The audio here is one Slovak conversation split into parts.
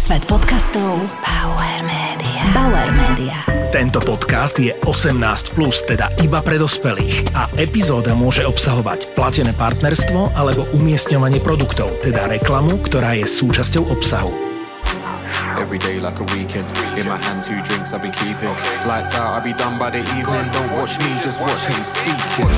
Svet podcastov Bauer Media. Bauer Media. Tento podcast je 18+, teda iba pre dospelých a epizóda môže obsahovať platené partnerstvo alebo umiestňovanie produktov, teda reklamu, ktorá je súčasťou obsahu. Every day like a weekend. In my hand 2 drinks I'll be keeping. Lights out, I'll be done by the evening. Don't watch me, just watch how you speaking.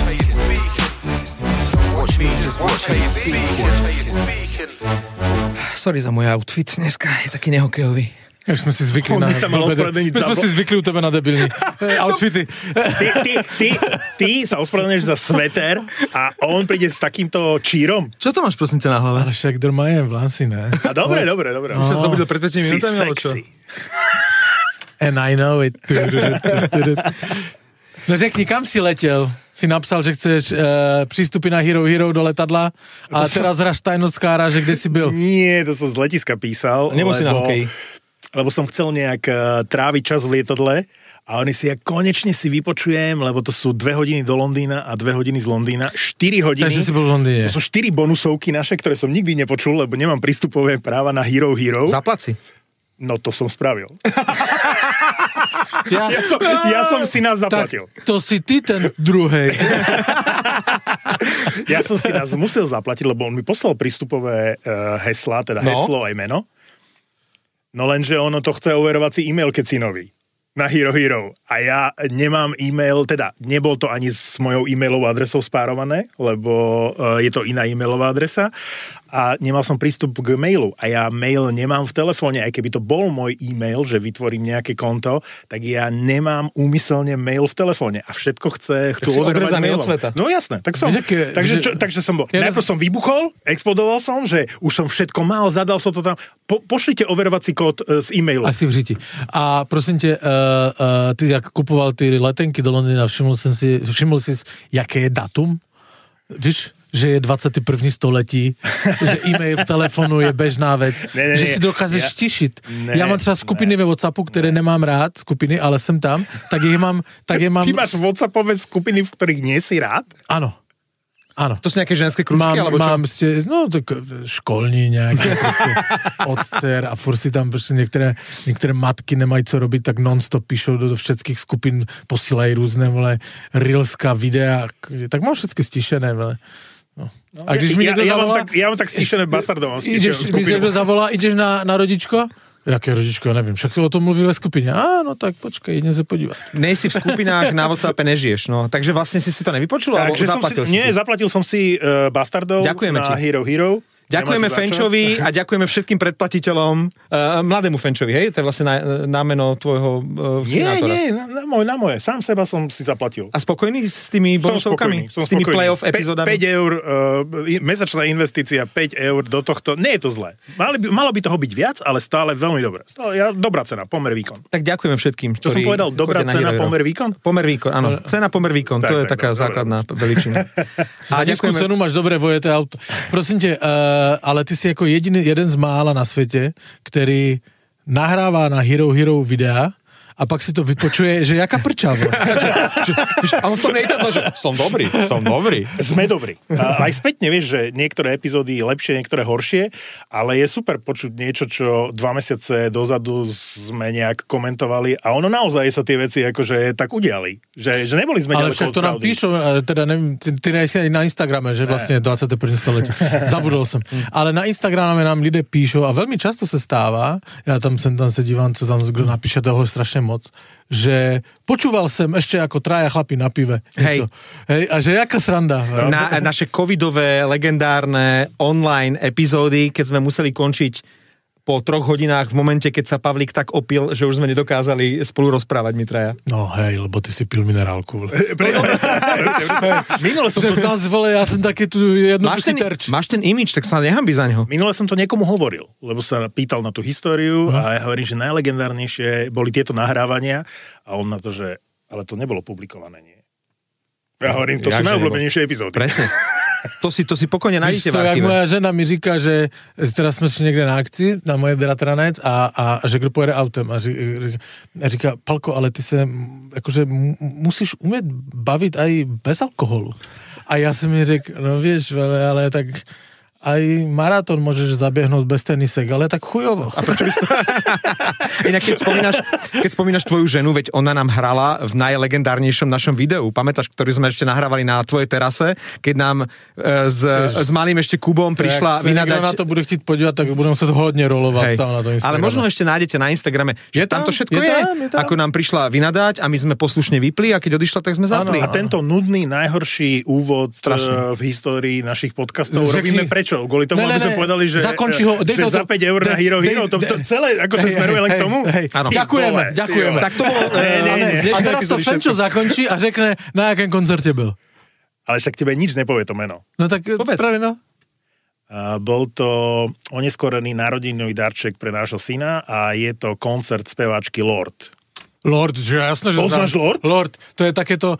Watch me, just watch how you speaking. Sorry za môj outfit dneska, je taký nehokejový. Už sme si zvykli na... My sme si zvykli u tebe na debilní outfity. Ty sa ospravedlňuješ za sveter a on príde s takýmto čírom. Čo to máš prosím ťa na hlave? Ale však doma je vlasy, ne? A dobre. Ty sa zobudil pred 5 minútami, alebo čo? Sexy. And I know it. No řekni, kam si letěl? Si napsal, že chceš přístupy na Hero do letadla a teraz hráš tajnockára, že kde si byl? Nie, to som z letiska písal. Nebol si na hokeji. Lebo som chcel nejak tráviť čas v lietadle a oni si ja konečne si vypočujem, lebo to sú 2 hodiny do Londýna a 2 hodiny z Londýna, 4 hodiny. Takže si bol v Londýne. To sú 4 bonusovky naše, ktoré som nikdy nepočul, lebo nemám prístupové práva na Hero. Zaplaci. No to som spravil. Ja som si nás zaplatil. Tak to si ty ten druhej. Ja som si nás musel zaplatiť, lebo on mi poslal prístupové heslá, teda heslo aj meno. No lenže ono to chce overovací e-mail, keď si nový. Na Hero. A ja nemám e-mail, teda nebol to ani s mojou e-mailovou adresou spárované, lebo je to iná e-mailová adresa a nemal som prístup k mailu. A ja mail nemám v telefóne, aj keby to bol môj e-mail, že vytvorím nejaké konto, tak ja nemám úmyselne mail v telefóne. A všetko chcú overovať mailom. No jasné, tak som. Takže som bol. Najprv som vybuchol, explodoval som, že už som všetko mal, zadal som to tam. Pošlite overovací kód z e-mailu. Asi v říti. A prosím tě, ty jak kupoval ty letenky do Londýna, všiml si, jaké je datum? Víš, že je 21. století, že e-mail v telefonu je bežná vec, že si dokážeš stišit. Já mám třeba skupiny ve WhatsAppu, které nemám rád, skupiny, ale jsem tam, tak je mám... Ty máš WhatsAppové skupiny, v ktorých nie si rád? Áno. To sú nejaké ženské kružky, alebo čo? Mám tak školní nejaké od dcer a furt si tam niektoré matky nemají co robiť, tak non-stop píšou do všetkých skupín, posílají různé, reelska, videa, tak mám všetky stišené, No. A když mi niekto zavolá... Ja mám tak stišené bastardom. Mi niekto zavolá, ideš na rodičko? Jaké rodičko, ja neviem. Však o tom mluví ve skupine. Áno, tak počkaj, idem sa podívať. Nej si v skupinách na WhatsAppe nežiješ, no. Takže vlastne si to nevypočul, alebo zaplatil si? Nie, zaplatil som si bastardov na Hero. Ďakujeme Fenčovi a ďakujeme všetkým predplatiteľom, mladému Fenčovi, hej? To je vlastne na meno tvojho sinátora. Nie, na moje. Sám seba som si zaplatil. A spokojný s tými bonusovkami? S tými playoff epizódami? 5 eur, mesačná investícia, 5 eur do tohto. Nie je to zlé. Malo by toho byť viac, ale stále veľmi dobré. Dobrá cena, pomer výkon. Tak ďakujeme všetkým. Čo som povedal? Dobrá cena, pomer výkon? Pomer výkon, áno. Cena, pomer výkon. To je taká základná veličina. A nízku cenu máš dobré vojeté auto. Prosím te, ale ty si jako jeden z mála na světě, který nahrává na Hero videa a pak si to vypočuje, že jaká prča. A on to nejde, že som dobrý. Sme dobrí. Aj spätne, vieš, že niektoré epizódy lepšie, niektoré horšie, ale je super počuť niečo, čo 2 mesiace dozadu sme nejak komentovali a ono naozaj sa tie veci akože tak udiali. Že neboli sme ďaleko od pravdy. Ale však to nám píšu, teda neviem, ty nejsi aj na Instagrame, že vlastne 21. století. Zabudol som. Ale na Instagrame nám lidé píšou a veľmi často se stává, ja tam sem tam se dívám, co tam kdo napíše, toho strašne moc, že počúval som ešte ako traja chlapi na pive. Hej, a že jaká sranda. Naše covidové, legendárne online epizódy, keď sme museli končiť po 3 hodinách v momente, keď sa Pavlík tak opil, že už sme nedokázali spolu rozprávať, my traja. No hej, lebo ty si pil minerálku. Minule som to... Ja som taký tu jednoduchý terč. Máš ten imič, tak sa nehambí za neho. Minule som to niekomu hovoril, lebo sa pýtal na tú históriu a ja hovorím, že najlegendárnejšie boli tieto nahrávania a on na to, že ale to nebolo publikované, nie. Ja hovorím, to sú najobľúbenejšie epizódy. Presne. To si pokojne nájdete v archíve. Jak moja žena mi říká, že teraz sme si niekde na akcii, na moje bratranec a že kdo pojede autem a říká, Palko, ale ty se akože musíš umieť baviť aj bez alkoholu. A ja som mi řekl, no vieš, ale tak aj maratón môžeš zabiehnúť bez tenisek, ale tak chujovo. A prečo by si... Inak keď spomínaš tvoju ženu, veď ona nám hrala v najlegendárnejšom našom videu. Pamätáš, ktorý sme ešte nahrávali na tvojej terase, keď nám s malým ešte Kubom prišla vynadať... Ak sa na to bude chcieť podívať, tak budem sa to hodne rolovať tam na to Instagrame. Ale možno ešte nájdete na Instagrame, že tam to všetko je. Ako nám prišla vynadať a my sme poslušne vypli a keď odišla, tak sme zapli. A tento nudný, najhorší úvod v histórii našich podcastov robíme prečo? Kvôli tomu, aby sme povedali, že za 5 eur na Hero Hero, to celé akože smeruje len k tomu? Ďakujeme. Tak to bolo... A teraz to Fenčo zakončí a řekne, na jakém koncerte byl. Ale však tebe nič nepovie to meno. No tak práve no. Bol to oneskorený narodeninový darček pre nášho syna a je to koncert speváčky Lorde. Lorde, že jasné, že poznáš Lorde? Lorde, to je takéto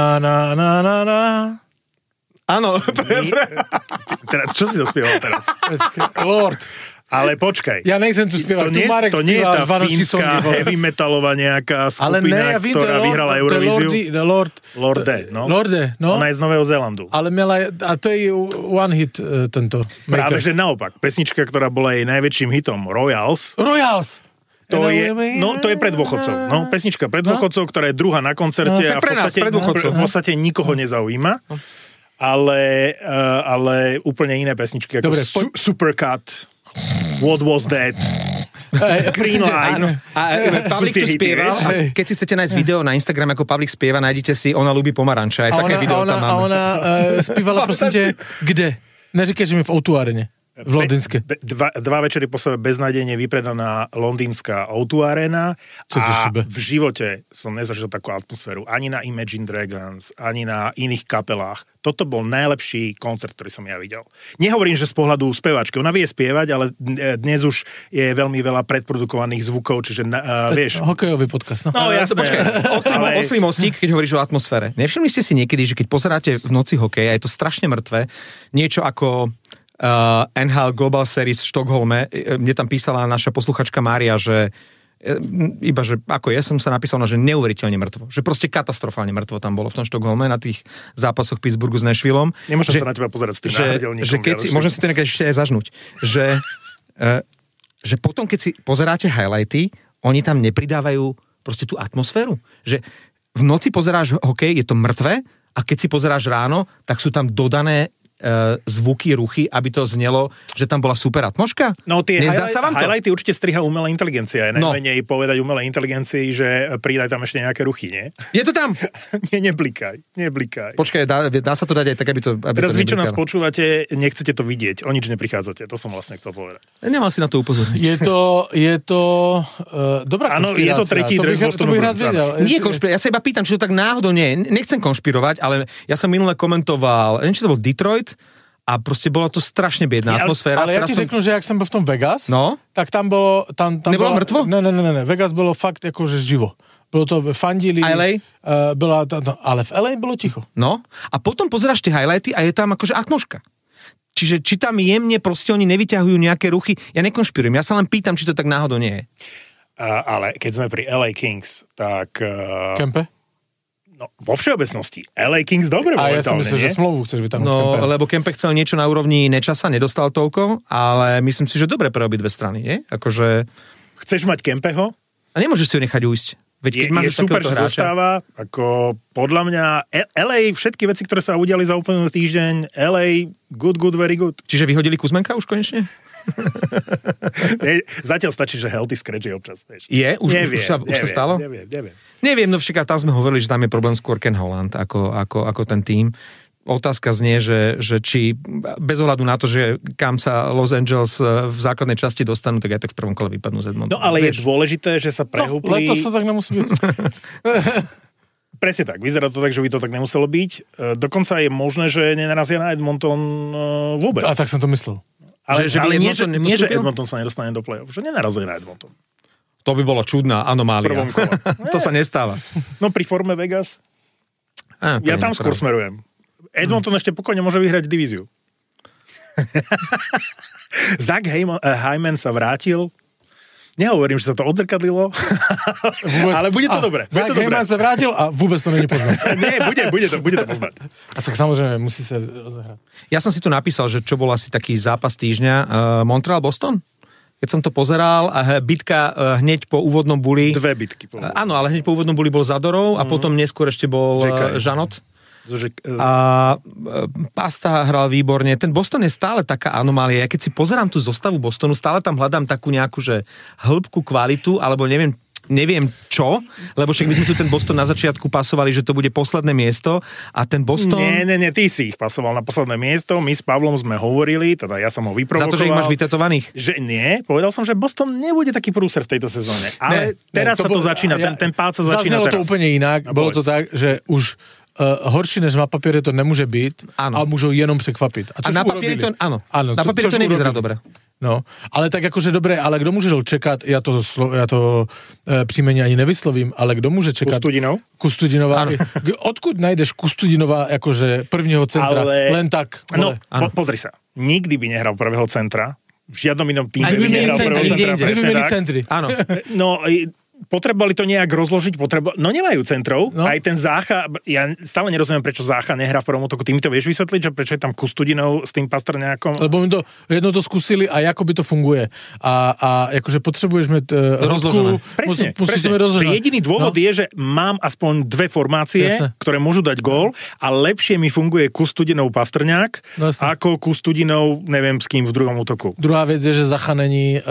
Áno. Čo si zaspieval teraz? Lorde. Ale počkaj. Ja nejsem tu spievať. To nie je tá fínska heavy metalová nejaká skupina, ktorá vyhrala Eurovíziu. Lorde, no. Ona je z Nového Zélandu. Ale a to je one hit tento maker. Práve, že naopak. Pesnička, ktorá bola jej najväčším hitom, Royals. To je pre dôchodcov. No, pesnička pre dôchodcov, ktorá je druhá na koncerte a v podstate nikoho nezaujíma. Ale úplne iné pesničky, ako Supercut, What Was That, Green Light. Pavlik tu spieval, a keď si chcete nájsť video na Instagram, ako Pavlik spieva, nájdete si Ona ľúbi pomaranče, aj také video tam máme. A ona spievala, prosím te, kde? Neříkaj, že mi v O2 Arene. V Londýnske. Dva večery po sebe beznádejne vypredaná londýnska O2 Arena a v živote som nezažil takú atmosféru ani na Imagine Dragons, ani na iných kapelách. Toto bol najlepší koncert, ktorý som ja videl. Nehovorím, že z pohľadu speváčky. Ona vie spievať, ale dnes už je veľmi veľa predprodukovaných zvukov, čiže vieš... Hokejový podcast. No jasné. Oslý mostík, keď hovoríš o atmosfére. Nevšimli ste si niekedy, že keď pozeráte v noci hokej a je to strašne mŕtve, niečo ako... NHL Global Series v Štokholme, mne tam písala naša posluchačka Mária, že iba, že ako som sa napísal, že neuveriteľne mŕtvo. Že proste katastrofálne mŕtvo tam bolo v tom Štokholme na tých zápasoch Pittsburghu s Nashvillom. Nemôžem sa na teba pozerať s tým náhrdelníkom. Môžem si to nekaj ešte aj zažnúť. Že potom, keď si pozeráte highlighty, oni tam nepridávajú proste tú atmosféru. Že v noci pozeráš hokej, je to mŕtve, a keď si pozeráš ráno, tak sú tam dodané zvuky, ruchy, aby to znelo, že tam bola super atmosféra? No tie highlighty určite striha umelá inteligencia. Je najmenej povedať umelej inteligencii, že pridaj tam ešte nejaké ruchy, nie? Je to tam? Neblikaj. Počkaj, dá sa to dať aj tak, aby to teraz vy, čo nás počúvate, nechcete to vidieť. O nič neprichádzate. To som vlastne chcel povedať. Nemal si na to upozorniť. Je to dobrá konšpirácia. Áno, je to tretí dres Bostonu Bruins. Nie konšpirácia. Ja sa iba pýtam, či to tak náhodou nie. Nechcem konšpirovať, ale ja som minule komentoval, neviem, či to bol Detroit, a proste bola to strašne biedná atmosféra. Ale ja ti řeknu, že ak som bol v tom Vegas, tak tam bolo... Nebolo mŕtvo? Ne. Vegas bolo fakt akože živo. Bolo to, fandili... LA? Ale v LA bolo ticho. No, a potom pozeráš tie highlighty a je tam akože atmosféra. Čiže či tam jemne proste oni nevyťahujú nejaké ruchy, ja nekonšpirujem, ja sa len pýtam, či to tak náhodou nie je. Ale keď sme pri LA Kings, tak... Kempe? No, vo všeobecnosti. LA Kings dobre momentálne, ja si myslím, že zmluvu chceš vytáhnuť Kempe. Lebo Kempe chcel niečo na úrovni Nečasa, nedostal toľko, ale myslím si, že dobre pre obidve strany, nie? Akože... Chceš mať Kempeho? A nemôžeš si ho nechať ujsť. Veď keď máš super, že zostáva, ako podľa mňa LA, všetky veci, ktoré sa udiali za úplný týždeň, LA, good, very good. Čiže vyhodili Kuzmenka už konečne? Zatiaľ stačí, že healthy scratch je občas, vieš. Je? Už sa stalo? Neviem, no však tam sme hovorili, že tam je problém skôr Ken Holland ako ten tím. Otázka znie, že či bez ohľadu na to, že kam sa Los Angeles v základnej časti dostanú, tak aj tak v prvom kole vypadnú z Edmontonu. No ale je dôležité, že sa prehúpli... No, letos to tak nemusí byť. Presne tak, vyzerá to tak, že by to tak nemuselo byť. Dokonca je možné, že nenarazia na Edmonton vôbec. A tak som to myslel. Ale nie, že Edmonton sa nedostane do play-off, že nenarazí na Edmonton. To by bola čudná anomália. To sa nestáva. No pri forme Vegas. Ja tam skôr smerujem. Edmonton ešte pokojne môže vyhrať divíziu. Zach Hyman sa vrátil. Nehovorím, že sa to odzrkadlilo, ale bude to dobré. Zach Heyman sa vrátil a vôbec to není poznať. Nie, bude to poznať. A tak samozrejme, musí sa rozehrať. Ja som si tu napísal, že čo bol asi taký zápas týždňa. Montreal-Boston? Keď som to pozeral, bitka hneď po úvodnom buli... Dve bitky. Áno, ale hneď po úvodnom buli bol Zadorov a potom neskôr ešte bol Žanot. A Pasta hral výborne. Ten Boston je stále taká anomália. Ja keď si pozerám tú zostavu Bostonu, stále tam hľadám takú nejakú, že hĺbku, kvalitu, alebo neviem čo, lebo však my sme tu ten Boston na začiatku pasovali, že to bude posledné miesto a ten Boston... Nie, ty si ich pasoval na posledné miesto, my s Pavlom sme hovorili, teda ja som ho vyprovokoval. Za to, že ich máš vytetovaných? Že nie, povedal som, že Boston nebude taký prúser v tejto sezóne, ale teraz sa to začína, ten pád sa začína teraz. Zaznelo to úplne inak, bolo to tak, že už horší než na papiere to nemôže byť, ale môžu jenom překvapiť. A na papieri to, áno. Na papieri to nevyzerá dobre. No, ale tak akože dobre, ale kdo môže čekať, ja to příjmení ani nevyslovím, ale kdo môže čekať... Kustudinova. Odkud najdeš Kustudinova akože prvního centra? Ale... Len tak. No, pozri sa. Nikdy by nehral prvého centra. V žiadnom inom týme by nehral prvého centra. Áno. No, potrebovali to nejak rozložiť, no nemajú centrov, aj ten Zácha, ja stále nerozumiem, prečo Zácha nehrá v prvom útoku, ty mi to vieš vysvetliť, že prečo je tam Kustudinov s tým Pastrňákom? Lebo my to jedno to skúsili a ako by to funguje. A akože potrebuješ mať rozložené. Presne. Že jediný dôvod je, že mám aspoň dve formácie, ktoré môžu dať gól a lepšie mi funguje Kustudinov Pastrňák ako Kustudinov, neviem s kým v druhom útoku. Druhá vec je, že Zácha není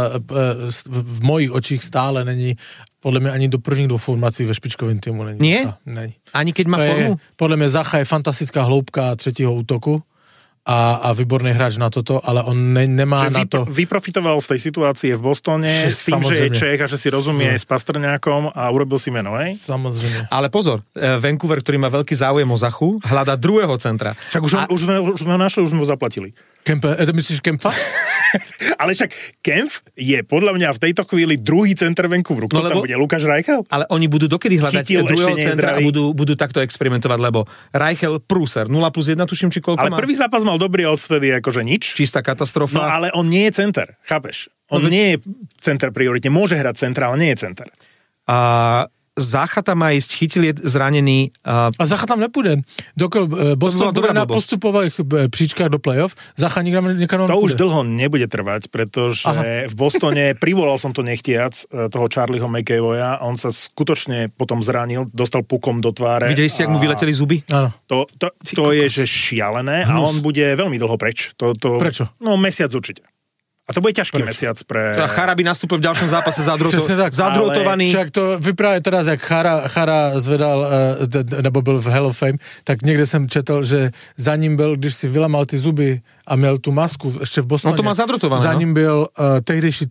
v mojich očích stále není podľa mňa ani do prvních dvoch formácií ve špičkovém týmu není. Nie? Ani keď má formu? Podľa mňa Zacha je fantastická hloubka tretieho útoku a výborný hráč na toto, ale on nemá na to... Vyprofitoval z tej situácie v Bostone s tým, že je Čech a že si rozumie s Pastrňákom a urobil si meno, hej? Samozrejme. Ale pozor, Vancouver, ktorý má veľký záujem o Zachu, hľadá druhého centra. Však už sme ho našli, už sme ho zaplatili. Kempa, myslíš Kempa? Ale však Kempf je podľa mňa v tejto chvíli druhý center Vancouveru. Kto tam bude? Lukáš Reichel? Ale oni budú dokedy hľadať druhého centra a budú takto experimentovať, lebo Reichel prúser, 0+1 tuším, či koľko má. Ale prvý zápas mal dobrý a odvtedy akože nič. Čistá katastrofa. No ale on nie je center, chápeš? On nie je center prioritne, môže hrať centra, ale nie je center. A Zácha tam má ísť, chytil je zranený. A Zácha tam nepôjde. Dokiaľ Boston bude na postupových příčkách do play-off, Zácha nikam nepôjde. To už dlho nebude trvať, pretože v Bostone privolal som to nechtiac, toho Charlieho McAvoya, on sa skutočne potom zranil, dostal pukom do tváre. Videli ste, jak mu vyleteli zuby? Áno. To je, že šialené a on bude veľmi dlho preč. Prečo? No, mesiac určite. A to bude ťažký mesiac pre... Chara by nastúpil v ďalšom zápase zadrotovaný. Však to vypráve teraz, jak Chara zvedal, nebo byl v Hall of Fame, tak niekde som četl, že za ním byl, když si vylamal ty zuby a měl tu masku ešte v Bostone. No to má zadrotované, za ním byl tehdejší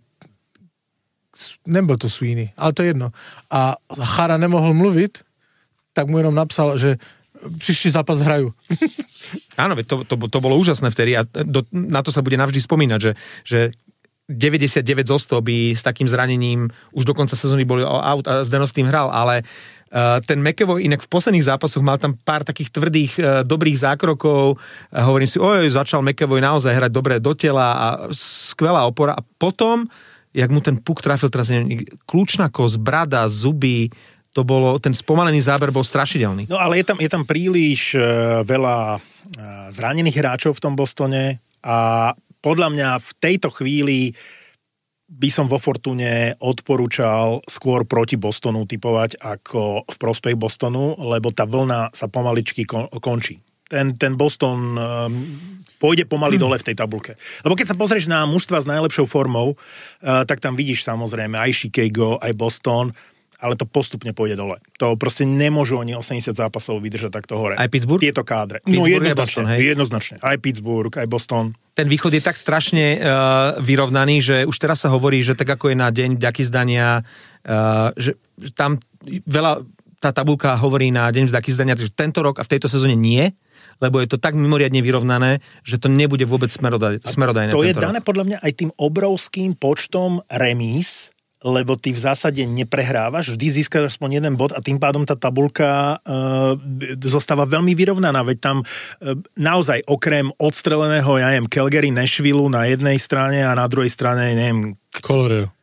nebyl to Sweeney, ale to je jedno. A Chara nemohol mluvit, tak mu jenom napsal, že příští zápas hrajú. Áno, to bolo úžasné vtedy a na to sa bude navždy spomínať, že 99 zo 100 by s takým zranením už do konca sezóny boli out a Zdeno s tým hral, ale ten McAvoy inak v posledných zápasoch mal tam pár takých tvrdých, dobrých zákrokov. Hovorím si, začal McAvoy naozaj hrať dobre do tela a skvelá opora a potom, jak mu ten puk trafil teraz kľúčna kosť, brada, zuby, to bolo, ten spomalený záber bol strašidelný. No ale je tam príliš veľa zranených hráčov v tom Bostone a podľa mňa v tejto chvíli by som vo Fortune odporúčal skôr proti Bostonu typovať ako v prospech Bostonu, lebo tá vlna sa pomaličky končí. Ten Boston pôjde pomaly dole v tej tabulke. Lebo keď sa pozrieš na mužstva s najlepšou formou, tak tam vidíš samozrejme aj Chicago, aj Boston, ale to postupne pôjde dole. To proste nemôžu oni 80 zápasov vydržať takto hore. Aj Pittsburgh? Tieto kádre. Pittsburgh jednoznačne. Aj Pittsburgh, aj Boston. Ten východ je tak strašne vyrovnaný, že už teraz sa hovorí, že tak ako je na deň vďaky zdania, že tam veľa tá tabulka hovorí na deň vďaky zdania, že tento rok a v tejto sezóne nie, lebo je to tak mimoriadne vyrovnané, že to nebude vôbec smerodajné. To je dané podľa mňa aj tým obrovským počtom remíz, lebo ty v zásade neprehrávaš, vždy získaš aspoň jeden bod a tým pádom tá tabuľka zostáva veľmi vyrovnaná, veď tam naozaj okrem odstreleného, Calgary, Nashville na jednej strane a na druhej strane, Colorado.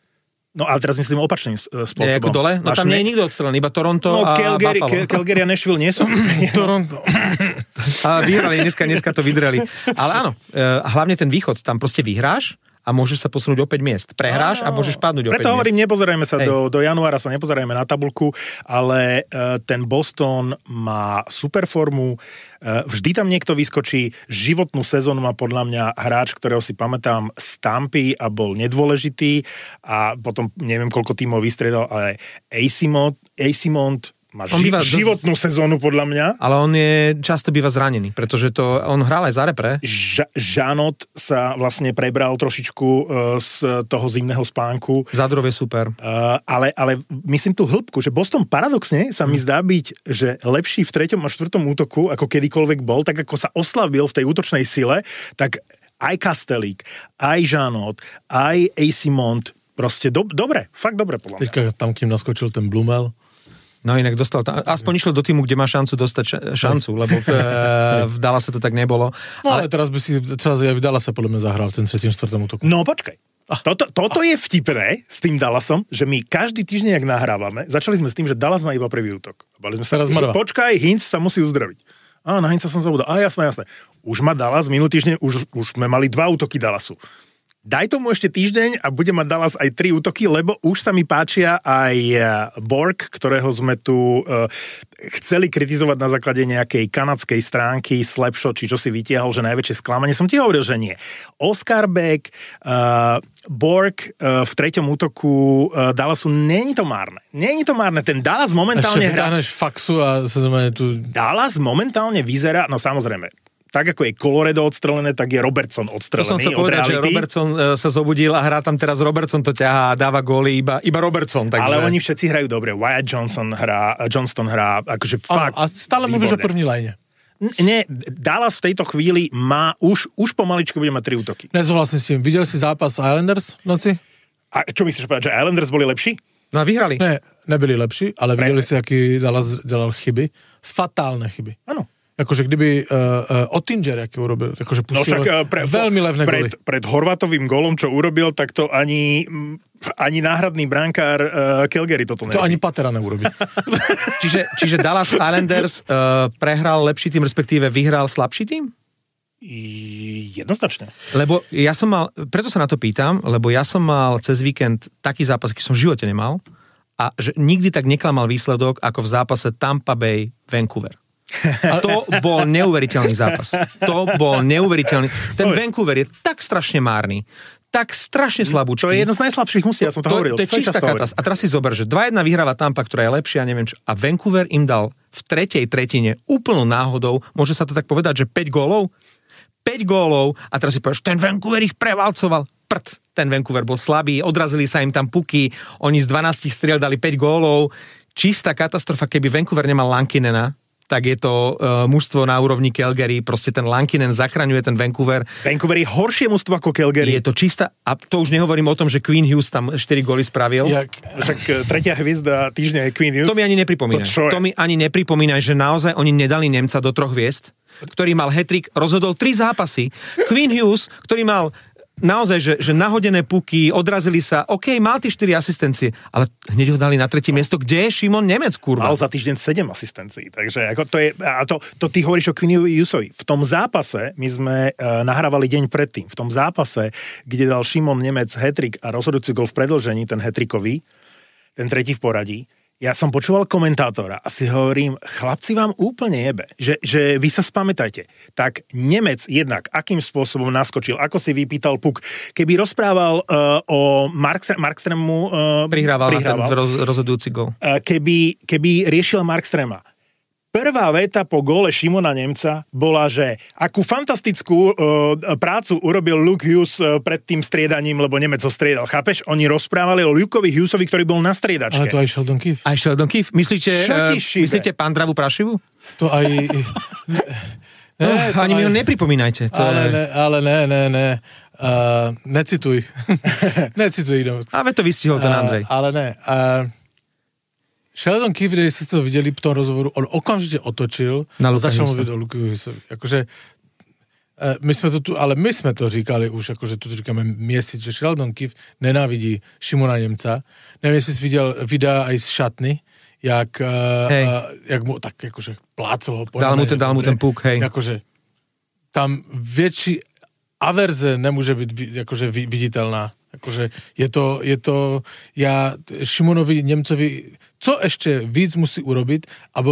No ale teraz myslím opačným spôsobom. Nie, ako dole? No tam nie je nikto odstrelený, iba Toronto a Buffalo. Calgary a Nashville nie sú. Toronto. A vyhrali, dneska to vydreli. Ale áno, hlavne ten východ, tam proste vyhráš a môžeš sa posunúť o 5 miest. Prehráš a môžeš padnúť o 5 miest. Preto hovorím, nepozerajme sa do januára, sa nepozerajme na tabuľku, ale ten Boston má super formu, vždy tam niekto vyskočí, životnú sezónu má podľa mňa hráč, ktorého si pamätám z Tampy a bol nedôležitý a potom neviem, koľko tímov vystriedal, ale AC Mont má životnú sezónu podľa mňa. Ale on často býva zranený, pretože on hral aj za repre. Žanot sa vlastne prebral trošičku z toho zimného spánku. Zadrov je super. Ale myslím tú hĺbku, že Boston paradoxne sa mi zdá byť, že lepší v 3. a 4. útoku, ako kedykoľvek bol, tak ako sa oslavil v tej útočnej sile, tak aj Kastelík, aj Žanot, aj AC Mont, proste dobre, fakt dobre podľa mňa. Teďka tam, kým naskočil ten Blumel. No inak dostal tam, aspoň išiel do týmu, kde má šancu dostať šancu, lebo v Dallase to tak nebolo. No ale teraz by si celá v Dallase podľa mňa zahral ten 3. 4. útoku. No počkaj. Toto je vtipné s tým Dallasom, že my každý týždeň, ak nahrávame, začali sme s tým, že Dallas má iba prvý útok. Bali sme sa počkaj, Hintz sa musí uzdraviť. Na Hintza som zabudol. Jasné. Už má Dallas, minulý týždeň už sme mali 2 útoky Dallasu. Daj tomu ešte týždeň a bude mať Dallas aj 3 útoky, lebo už sa mi páčia aj Borg, ktorého sme tu chceli kritizovať na základe nejakej kanadskej stránky Slapshot, či čo si vytiahol, že najväčšie sklamanie. Som ti hovoril, že nie. Oscar Beck, Borg v 3. útoku Dallasu, není to márne. Ten Dallas momentálne faxu a tu... Dallas momentálne vyzerá, no samozrejme, tak ako je Colorado odstrelené, tak je Robertson odstrelený. To som sa povedať, že Robertson sa zobudil a hrá tam teraz Robertson, to ťahá a dáva góly iba Robertson. Takže... Ale oni všetci hrajú dobre. Wyatt Johnston hrá akože fakt. A stále mluvíš o první line. Nie, Dallas v tejto chvíli má už pomaličku bude mať 3 útoky. Nesúhlasím s tým. Videl si zápas Islanders v noci? A čo myslíš povedať, že Islanders boli lepší? No a vyhrali. Ne, nebyli lepší, ale videli si, aký Dallas delal chyby. Fatálne chyby. Áno. Akože kdyby Ottinger, aký urobil, akože pustil veľmi levné góly. Pred Horvátovým gólom, čo urobil, tak to ani náhradný brankár Calgary toto nerobí. To ani Patera neurobí. čiže Dallas Islanders prehral lepší tým, respektíve vyhral slabší tým? Jednoznačne. Lebo preto sa na to pýtam, lebo ja som mal cez víkend taký zápas, aký som v živote nemal a že nikdy tak neklamal výsledok, ako v zápase Tampa Bay Vancouver. A to bol neuveriteľný zápas. Ten Vancouver je tak strašne márny, tak strašne slabúčky. To je jedno z najslabších hustí, ja som to hovoril. To je čistá katas. A teraz si zober, že 2-1 vyhráva Tampa, ktorá je lepšia, neviem čo. A Vancouver im dal v 3. tretine úplnou náhodou, môže sa to tak povedať, že 5 gólov. A teraz si povieš, ten Vancouver ich prevalcoval. Ten Vancouver bol slabý, odrazili sa im tam puky, oni z 12 striel dali 5 gólov. Čistá katastrofa, keby Vancouver nemal Lankinena, tak je to mužstvo na úrovni Calgary, proste ten Lankinen zachraňuje ten Vancouver. Vancouver je horšie mužstvo ako Calgary. Je to čistá, a to už nehovorím o tom, že Quinn Hughes tam 4 góly spravil. Však 3. hviezda týždňa je Quinn Hughes. To mi ani nepripomínaj. Že naozaj oni nedali Nemca do 3 hviezd, ktorý mal hat-trick, rozhodol 3 zápasy. Quinn Hughes, ktorý mal naozaj, že nahodené puky, odrazili sa, mal tie 4 asistencie, ale hneď ho dali na 3. miesto, kde je Šimon Nemec, kurva. Mal za týždeň 7 asistencií, takže ako to je, a to ty hovoríš o Quinnu Hughesovi. V tom zápase, my sme nahrávali deň predtým, v tom zápase, kde dal Šimon Nemec hat-trick a rozhodujúci gol v predĺžení, ten hat-trickový, ten 3. v poradí, ja som počúval komentátora a si hovorím, chlapci vám úplne jebe, že vy sa spamätajte. Tak Nemec jednak, akým spôsobom naskočil, ako si vypýtal puk. Keby rozprával o Markstremu... Prihrával ten rozhodujúci gól. Keby riešil Markstrema. Prvá veta po góle Šimona Nemca bola, že akú fantastickú prácu urobil Luke Hughes pred tým striedaním, lebo Nemec ho striedal. Chápeš? Oni rozprávali o Lukeovi Hughesovi, ktorý bol na striedačke. Ale to aj Sheldon Keefe. Aj Sheldon Keefe? Myslíte Pandravú prašivu? To aj... Ani mi ho nepripomínajte. Ale ne. Necituj. Necituj. A to vystihol ten Andrej. Ale ne. Sheldon Keefe, kde si to videli v tom rozhovoru, on okamžite otočil a začal mówiť o Luke Hughesovi. Akože my jsme to říkali už, jakože to říkáme měsíc, že Sheldon Keefe nenávidí Šimona Němca. Nevím, jestli jsi viděl videa aj z šatny, jak mu tak jakože plácel ho. Dal mu ten puk, hej. Jakože tam větší averze nemůže být jakože viditelná. Jakože je to já Šimonovi Němcovi, co ještě víc musí urobit,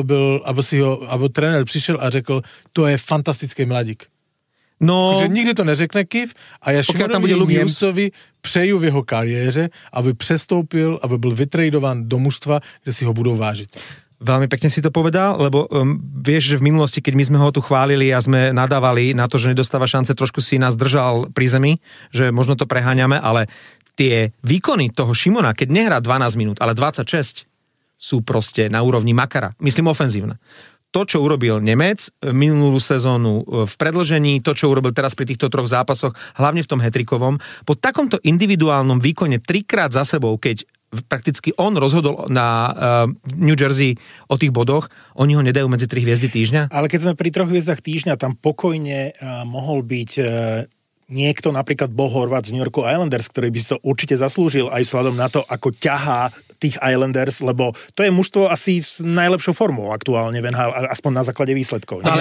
aby trenér přišel a řekl, to je fantastický mladík. No, že nikdy to neřekne Keefe a já Šimonovi Němcovi přeju v jeho kariéře, aby přestoupil, aby byl vytradován do mužstva, kde si ho budou vážiť. Veľmi pekne si to povedal, lebo vieš, že v minulosti, keď my sme ho tu chválili a sme nadávali na to, že nedostáva šance, trošku si nás držal pri zemi, že možno to preháňame, ale tie výkony toho Šimona, keď nehrá 12 minút, ale 26, sú proste na úrovni makara. Myslím ofenzívne. To, čo urobil Nemec minulú sezónu v predĺžení, to, čo urobil teraz pri týchto 3 zápasoch, hlavne v tom hetrikovom, po takomto individuálnom výkone 3-krát za sebou, keď prakticky on rozhodol na New Jersey o tých bodoch, oni ho nedajú medzi 3 hviezdy týždňa? Ale keď sme pri 3 hviezdach týždňa, tam pokojne mohol byť niekto, napríklad Bo Horvat z New Yorku Islanders, ktorý by si to určite zaslúžil aj vzhľadom na to, ako ťahá tých Islanders, lebo to je mužstvo asi s najlepšou formou aktuálne v NHL, aspoň na základe výsledkov. Ale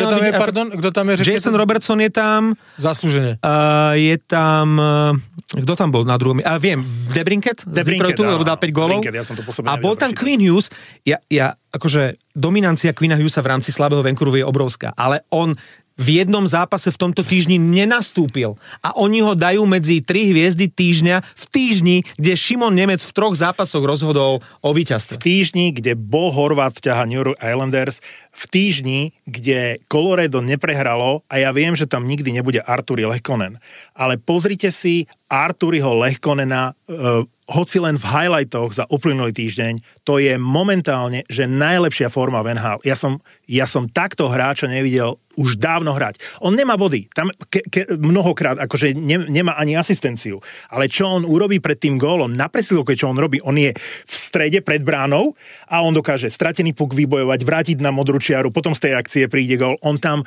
kto tam je? Jason Robertson je tam. Zaslúžene. Je tam... Kto tam bol na druhom? Viem, Debrinket, lebo dal 5 gólov. Ja som to a bol tam Quinn Hughes. Ja akože dominancia Quinna Hughesa v rámci slabého Vancouveru je obrovská, ale on v jednom zápase v tomto týždni nenastúpil. A oni ho dajú medzi 3 hviezdy týždňa v týždni, kde Šimon Nemec v 3 zápasoch rozhodol o víťazstve. V týždni, kde Bo Horvat ťahá New York Islanders, v týždni, kde Colorado neprehralo, a ja viem, že tam nikdy nebude Arturi Lehkonen, ale pozrite si Arturiho Lehkonena hoci len v highlightoch za uplynulý týždeň, to je momentálne, že najlepšia forma v NHL. Ja som takto hráča nevidel už dávno hrať. On nemá body, tam mnohokrát akože nemá ani asistenciu, ale čo on urobí pred tým gólom, na presilovke, čo on robí, on je v strede pred bránou a on dokáže stratený puk vybojovať, vrátiť na modrú čiaru, potom z tej akcie príde gól,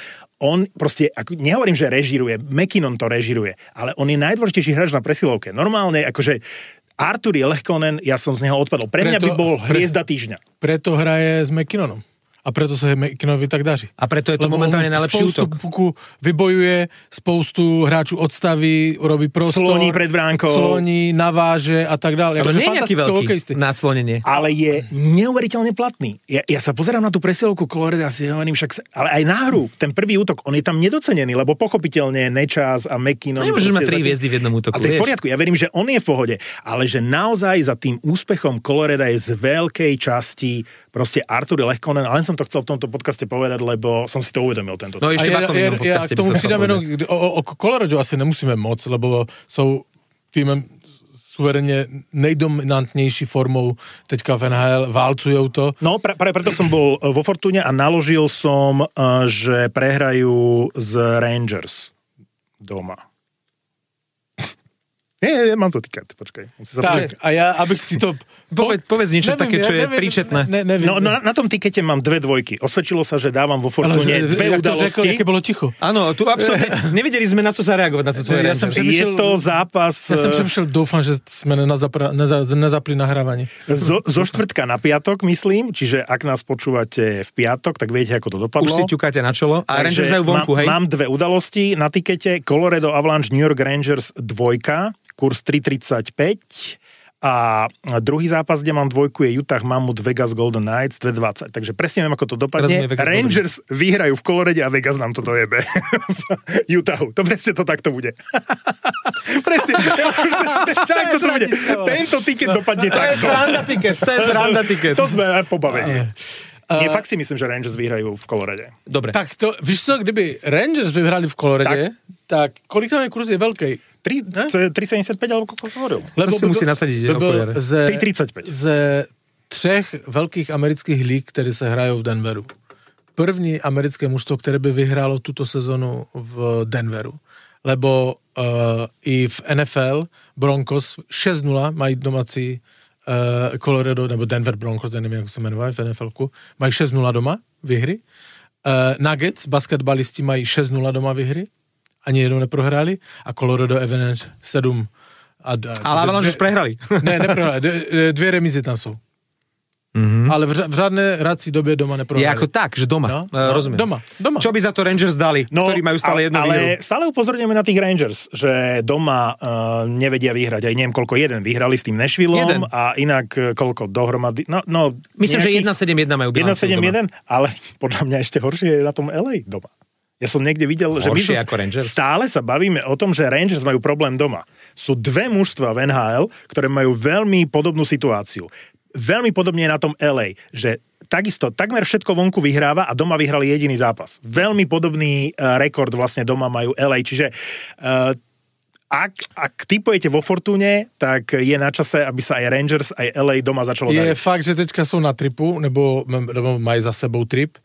on proste, nehovorím, že režiruje, McKinnon to režiruje, ale on je najdôležitejší hráč na presilovke. Normálne, akože Arturi Lehkonen, ja som z neho odpadol. Pre mňa by bol hviezda týždňa. Preto hraje s McKinnonom. A preto sa McKinnonovi tak daří. A preto je to momentálne najlepší útok. Puku vybojuje, spoustu hráčov odstaví, urobí prostor. Sloní pred bránkou. Sloní, naváže a tak ďalej. Ale nie je nejaký veľký na slonenie. Ale je neuveriteľne platný. Ja sa pozerám na tú presilovku Colorado a si hovorím ale aj na hru, ten prvý útok, on je tam nedocenený, lebo pochopiteľne Nečas a McKinnon. No nemôžeš mať 3 hviezdy v jednom útoku. A to je v poriadku, ja verím, že on je v pohode, ale že naozaj za tým úspechom Colorado je z veľkej časti proste Arturi Lehkonen, ale som to chcel v tomto podcaste povedať, lebo som si to uvedomil tento. No ešte ja k tomu přidám jenom, o Colorado asi nemusíme moc, lebo sú týmem suverene nejdominantnejší formou teďka v NHL, válcujou to. No, preto som bol vo Fortune a naložil som, že prehrajú z Rangers doma. Nie, mám to tiket, počkaj. Tak, a ja, abych ti to... Povedz niečo také, čo je príčetné. No, na tom tikete mám 2 dvojky. Osvedčilo sa, že dávam vo Fortune 2 udalosti. Řekl, aké bolo ticho. Áno, tu absolútne. Nevedeli sme na to zareagovať, na to tvoje Rangers. Je to zápas... Ja som přemýšľal, dúfam, že sme nezapli nahrávanie. Zo štvrtka na piatok, myslím, čiže ak nás počúvate v piatok, tak viete, ako to dopadlo. Už si ťukáte na čelo. A Rangers majú vonku, hej? Mám 2 udalosti na tikete. Colorado Avalanche, New York Rangers 2, kurz 3,35 a druhý zápas, kde mám 2, je Utah Mammoth Vegas Golden Knights 2,20. Takže presne viem, ako to dopadne. Rangers vyhrajú v Colorade a Vegas nám to dojebe. v Utahu. To presne to takto bude. presne. takto to bude. Tento tiket dopadne takto. To je sranda tiket. To sme pobavení. Nie, fakt si myslím, že Rangers vyhrajú v Colorade. Dobre. Tak to, víš co, kdyby Rangers vyhrali v Colorade, tak kolik tam je kurz je veľkej? 3,75 alebo koľko som hovoril? Lebo si musí nasadiť okuliare. 3,35. Ze 3 veľkých amerických líg, které se hrajou v Denveru. První americké mužstvo, které by vyhrálo tuto sezonu v Denveru. Lebo i v NFL Broncos 6-0 mají domácí Colorado, nebo Denver Broncos, nevím, jak se jmenuje v NFL-ku, mají 6-0 doma výhry. Nuggets, basketbalisti mají 6-0 doma výhry ani jednou neprohráli a Colorado Avalanche 7. Ale Avalanche už prehrali. Ne, neprohrali. 2 remízy tam sú. Ale v žádnej hrací době doma neprohrali. Je ako tak, že doma. Rozumiem. Doma. Čo by za to Rangers dali, ktorí majú stále jednu výhru? Ale stále upozorňujeme na tých Rangers, že doma nevedia vyhrať. Aj neviem, koľko jeden vyhrali s tým Nashvillom a inak koľko dohromady. No, myslím, že 1-7-1 majú bilanciu doma. 1-7-1, ale podľa mňa ešte horšie je na tom LA doma. Ja som niekde videl, že my stále sa bavíme o tom, že Rangers majú problém doma. Sú 2 mužstva v NHL, ktoré majú veľmi podobnú situáciu. Veľmi podobne je na tom LA, že takisto takmer všetko vonku vyhráva a doma vyhrali jediný zápas. Veľmi podobný rekord vlastne doma majú LA, čiže ak tipujete vo Fortune, tak je na čase, aby sa aj Rangers, aj LA doma začalo dať. Je fakt, že teďka sú na tripu, nebo mají za sebou trip.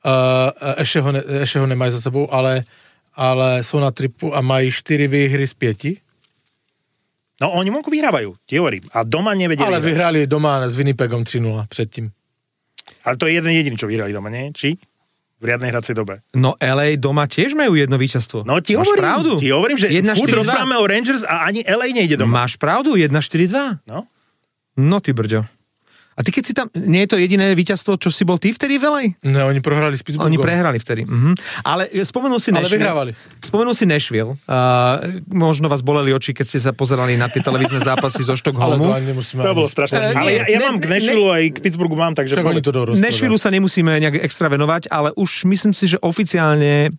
Ešte ho nemají za sebou, ale sú na tripu a mají 4 výhry z 5. No, oni vonku vyhrávajú, ti hovorím. A doma nevedia ale vyhrali doma s Winnipegom 3-0 predtým. Ale to je jeden jediný, čo vyhrali doma, nie? Či? V riadnej hracej dobe. No, LA doma tiež majú jedno víťazstvo. No, ti hovorím, že furt rozprávame o Rangers a ani LA nejde doma. Máš pravdu, 1-4-2. No, ty brďo. A ty keď si tam, nie je to jediné víťazstvo, čo si bol ty vtedy v LA? No, oni prohrali s Pittsburghom. Oni prehrali vtedy. Ale spomenul si Nashville. Ale vyhrávali. Spomenul si Nashville. Možno vás boleli oči, keď ste sa pozerali na tie televízne zápasy zo Štokholmu. Ale to nemusíme. To bolo strašné. Ale ja mám k Nashville aj k Pittsburghu mám, takže Nashville sa nemusíme nejak extra venovať, ale už myslím si, že oficiálne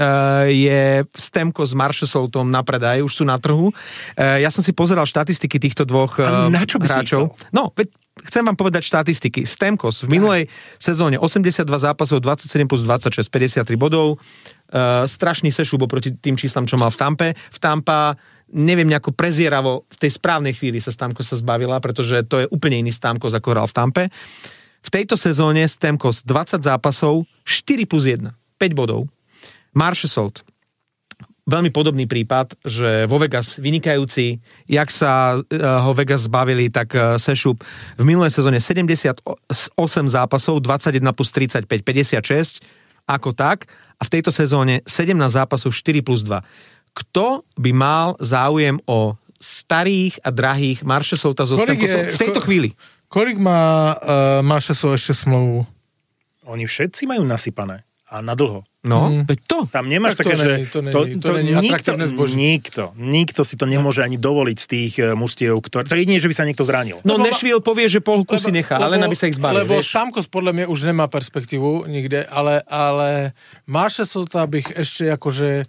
je Stamkos s Marchessaultom na predaj, už sú na trhu. Ja som si pozeral štatistiky týchto dvoch hráčov. No, chcem vám povedať štatistiky. Stamkos v minulej sezóne 82 zápasov, 27 plus 26, 53 bodov. Strašný sešup oproti tým číslam, čo mal v Tampe. V Tampa neviem, nejako prezieravo v tej správnej chvíli sa Stamkos sa zbavila, pretože to je úplne iný Stamkos, ako hral v Tampe. V tejto sezóne Stamkos 20 zápasov, 4 plus 1, 5 bodov. Marchessault, veľmi podobný prípad, že vo Vegas vynikajúci, jak sa ho Vegas zbavili, tak sešup v minulej sezóne 78 zápasov, 21 plus 35, 56, ako tak, a v tejto sezóne 17 zápasov, 4 plus 2. Kto by mal záujem o starých a drahých Marchessaulta zo Stamkosom v tejto chvíli? Kolik má Marchessault ešte smlouvu? Oni všetci majú nasypané. A na dlho. No, veď to. Tam nemáš také, že... To není atraktívne zboží. Nikto si to nemôže ani dovoliť z tých mužstiev, ktoré... To je jedine, že by sa niekto zranil. No, Nashville povie, že polku si nechá, ale aby sa ich zbavil. Lebo Stamkos podľa mňa už nemá perspektívu nikde, ale Marchessaulta bych ešte akože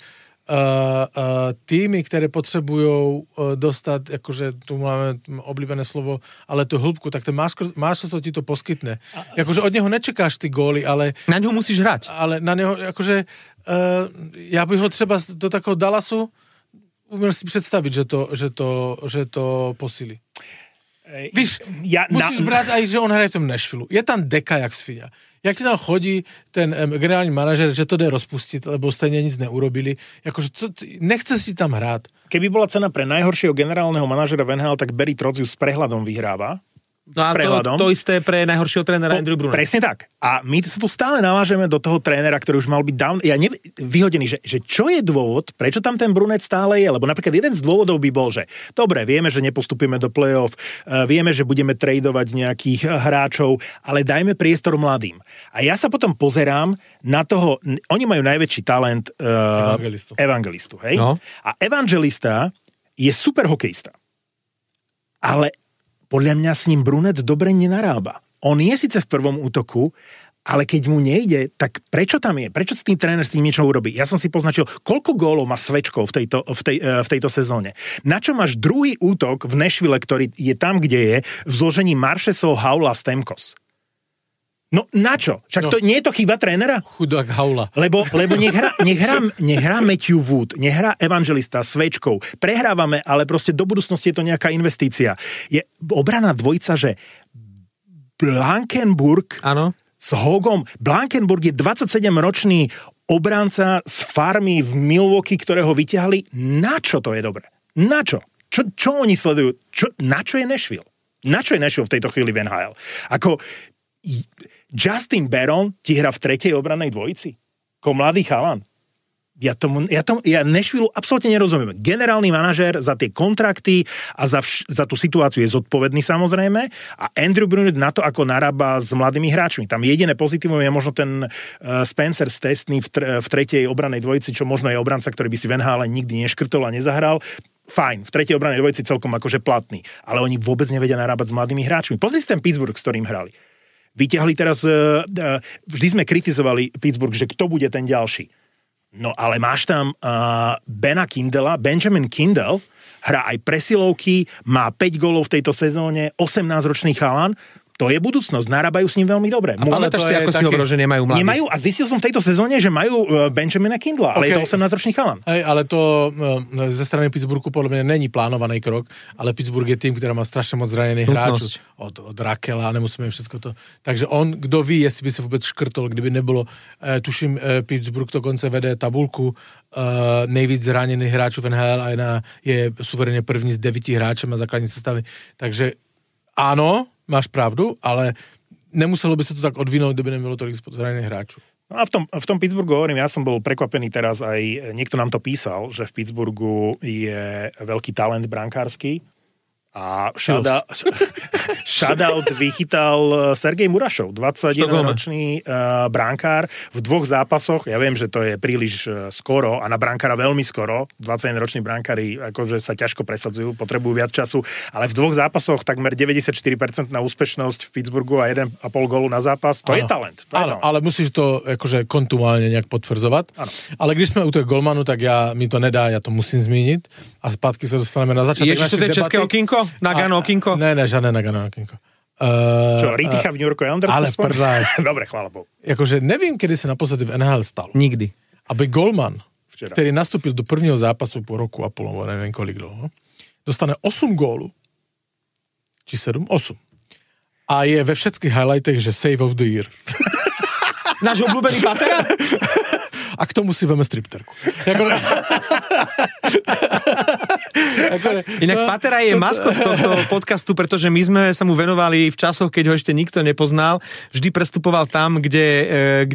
týmy, ktoré potrebujú dostať, akože tu máme oblíbené slovo, ale tú hĺbku, tak ten Marchessault ti to poskytne. Akože od neho nečekáš ty góly, ale... Na neho musíš hrať. Ale na neho, akože ja bych ho třeba do takého Dallasu umiel si predstaviť, že to posíli. Víš, musíš brať aj, že on hraje v tom Nashville. Je tam deka jak svinia. Jak ti tam chodí ten generálny manažer, že to jde rozpustiť, lebo stejne nic neurobili. Akože nechce si tam hrať. Keby bola cena pre najhoršieho generálneho manažera v NHL, tak Barry Trotz ju s prehľadom vyhráva. No a to isté pre najhoršieho trénera Andrew Brunner. Presne tak. A my sa tu stále navážeme do toho trénera, ktorý už mal byť vyhodený, že čo je dôvod, prečo tam ten Brunet stále je, lebo napríklad jeden z dôvodov by bol, že dobre, vieme, že nepostupíme do play-off, vieme, že budeme tradovať nejakých hráčov, ale dajme priestor mladým. A ja sa potom pozerám na toho, oni majú najväčší talent evangelistu, hej? No. A evangelista je super hokejista. Ale podľa mňa s ním Brunet dobre nenarába. On je síce v prvom útoku, ale keď mu nejde, tak prečo tam je? Prečo s tým tréner s tým niečo urobí? Ja som si poznačil, koľko gólov má Svečkov v tejto sezóne. Na čo máš druhý útok v Nashville, ktorý je tam, kde je, v zložení Marchessault, Haula, Stamkos? No na čo? Však to nie je to chyba trénera? Chudák Haula. Lebo nehrá Matthew Wood, nehrá evangelista Svečkov. Prehrávame, ale proste do budúcnosti je to nejaká investícia. Je obraná dvojica, že Blankenburg s Hogom. Blankenburg je 27-ročný obránca z farmy v Milwaukee, ktorého vyťahli. Na čo to je dobre? Na čo? Čo oni sledujú? Na čo je Nashville? Na čo je Nashville v tejto chvíli v NHL? Ako Justin Barron ti hrá v tretej obranej dvojici? Ko mladý chalan? Ja Nashville absolútne nerozumiem. Generálny manažér za tie kontrakty a za tú situáciu je zodpovedný samozrejme a Andrew Brunette na to, ako narába s mladými hráčmi. Tam jediné pozitívum je možno ten Spencer Stastny v tretej obranej dvojici, čo možno je obranca, ktorý by si v NHL nikdy neškrtol a nezahral. Fajn, v tretej obranej dvojici celkom akože platný. Ale oni vôbec nevedia narábať s mladými hráčmi. Pozri si ten Pittsburgh, s ktorým hrali. Vyťahli teraz, vždy sme kritizovali Pittsburgh, že kto bude ten ďalší. No ale máš tam Benjamin Kindle, hrá aj presilovky, má 5 gólov v tejto sezóne, 18-ročný chalan, to je budúcnosť, narábajú s ním veľmi dobre. A pamätáš si, ako si hovoril, že nemajú mladých? Nemajú a zistil som v tejto sezóne, že majú Benjamina Kindla, ale je to 18-ročný chalan. Hej, ale to ze strany Pittsburghu podľa mňa není plánovaný krok, ale Pittsburgh je tým, ktorý má strašne moc zranených hráčov. Od Rakela, nemusíme všetko to. Takže on, kdo ví, jestli by sa vôbec škrtol, kdyby nebolo, tuším, Pittsburgh dokonce vede tabulku nejvíc zranených hráčov v NHL a je suverénne první z 9 hráčov na základní sestavy. Takže áno, máš pravdu, ale nemuselo by sa to tak odvinúť, kdyby nebylo tolik zranených hráčov. No a v tom Pittsburghu hovorím, ja som bol prekvapený teraz aj, niekto nám to písal, že v Pittsburghu je veľký talent brankársky a shoutout vychytal Sergej Murašov, 21-ročný brankár v 2 zápasoch, ja viem, že to je príliš skoro a na brankára veľmi skoro, 21-roční brankári akože sa ťažko presadzujú, potrebujú viac času, ale v 2 zápasoch takmer 94% na úspešnosť v Pittsburghu a 1,5 gólu na zápas, to je talent. Áno, ale musíš to akože kontinuálne nejak potvrdzovať. Ano. Ale když sme u toho golmanu, tak mi to nedá, ja to musím zmíniť a zpátky sa dostaneme na začiatok našej debaty. České okýnko? Nagano okýnko? Ne, žiadne Nagano okýnko. Čo, Ritticha v New Yorku je Anderson? Ale prdáš. Dobre, chvála Bohu. Akože nevím, kedy sa naposledy v NHL stalo. Nikdy. Aby golman, Včera, ktorý nastúpil do prvního zápasu po roku a pol, neviem kolik dlho, dostane 8 gólu, či 7? 8. A je ve všetkých highlightech, že save of the year. Náš obľúbený Patera? A k tomu si veme stripterku. Inak Patera je maskot tohto podcastu, pretože my sme sa mu venovali v časoch, keď ho ešte nikto nepoznal. Vždy prestupoval tam, kde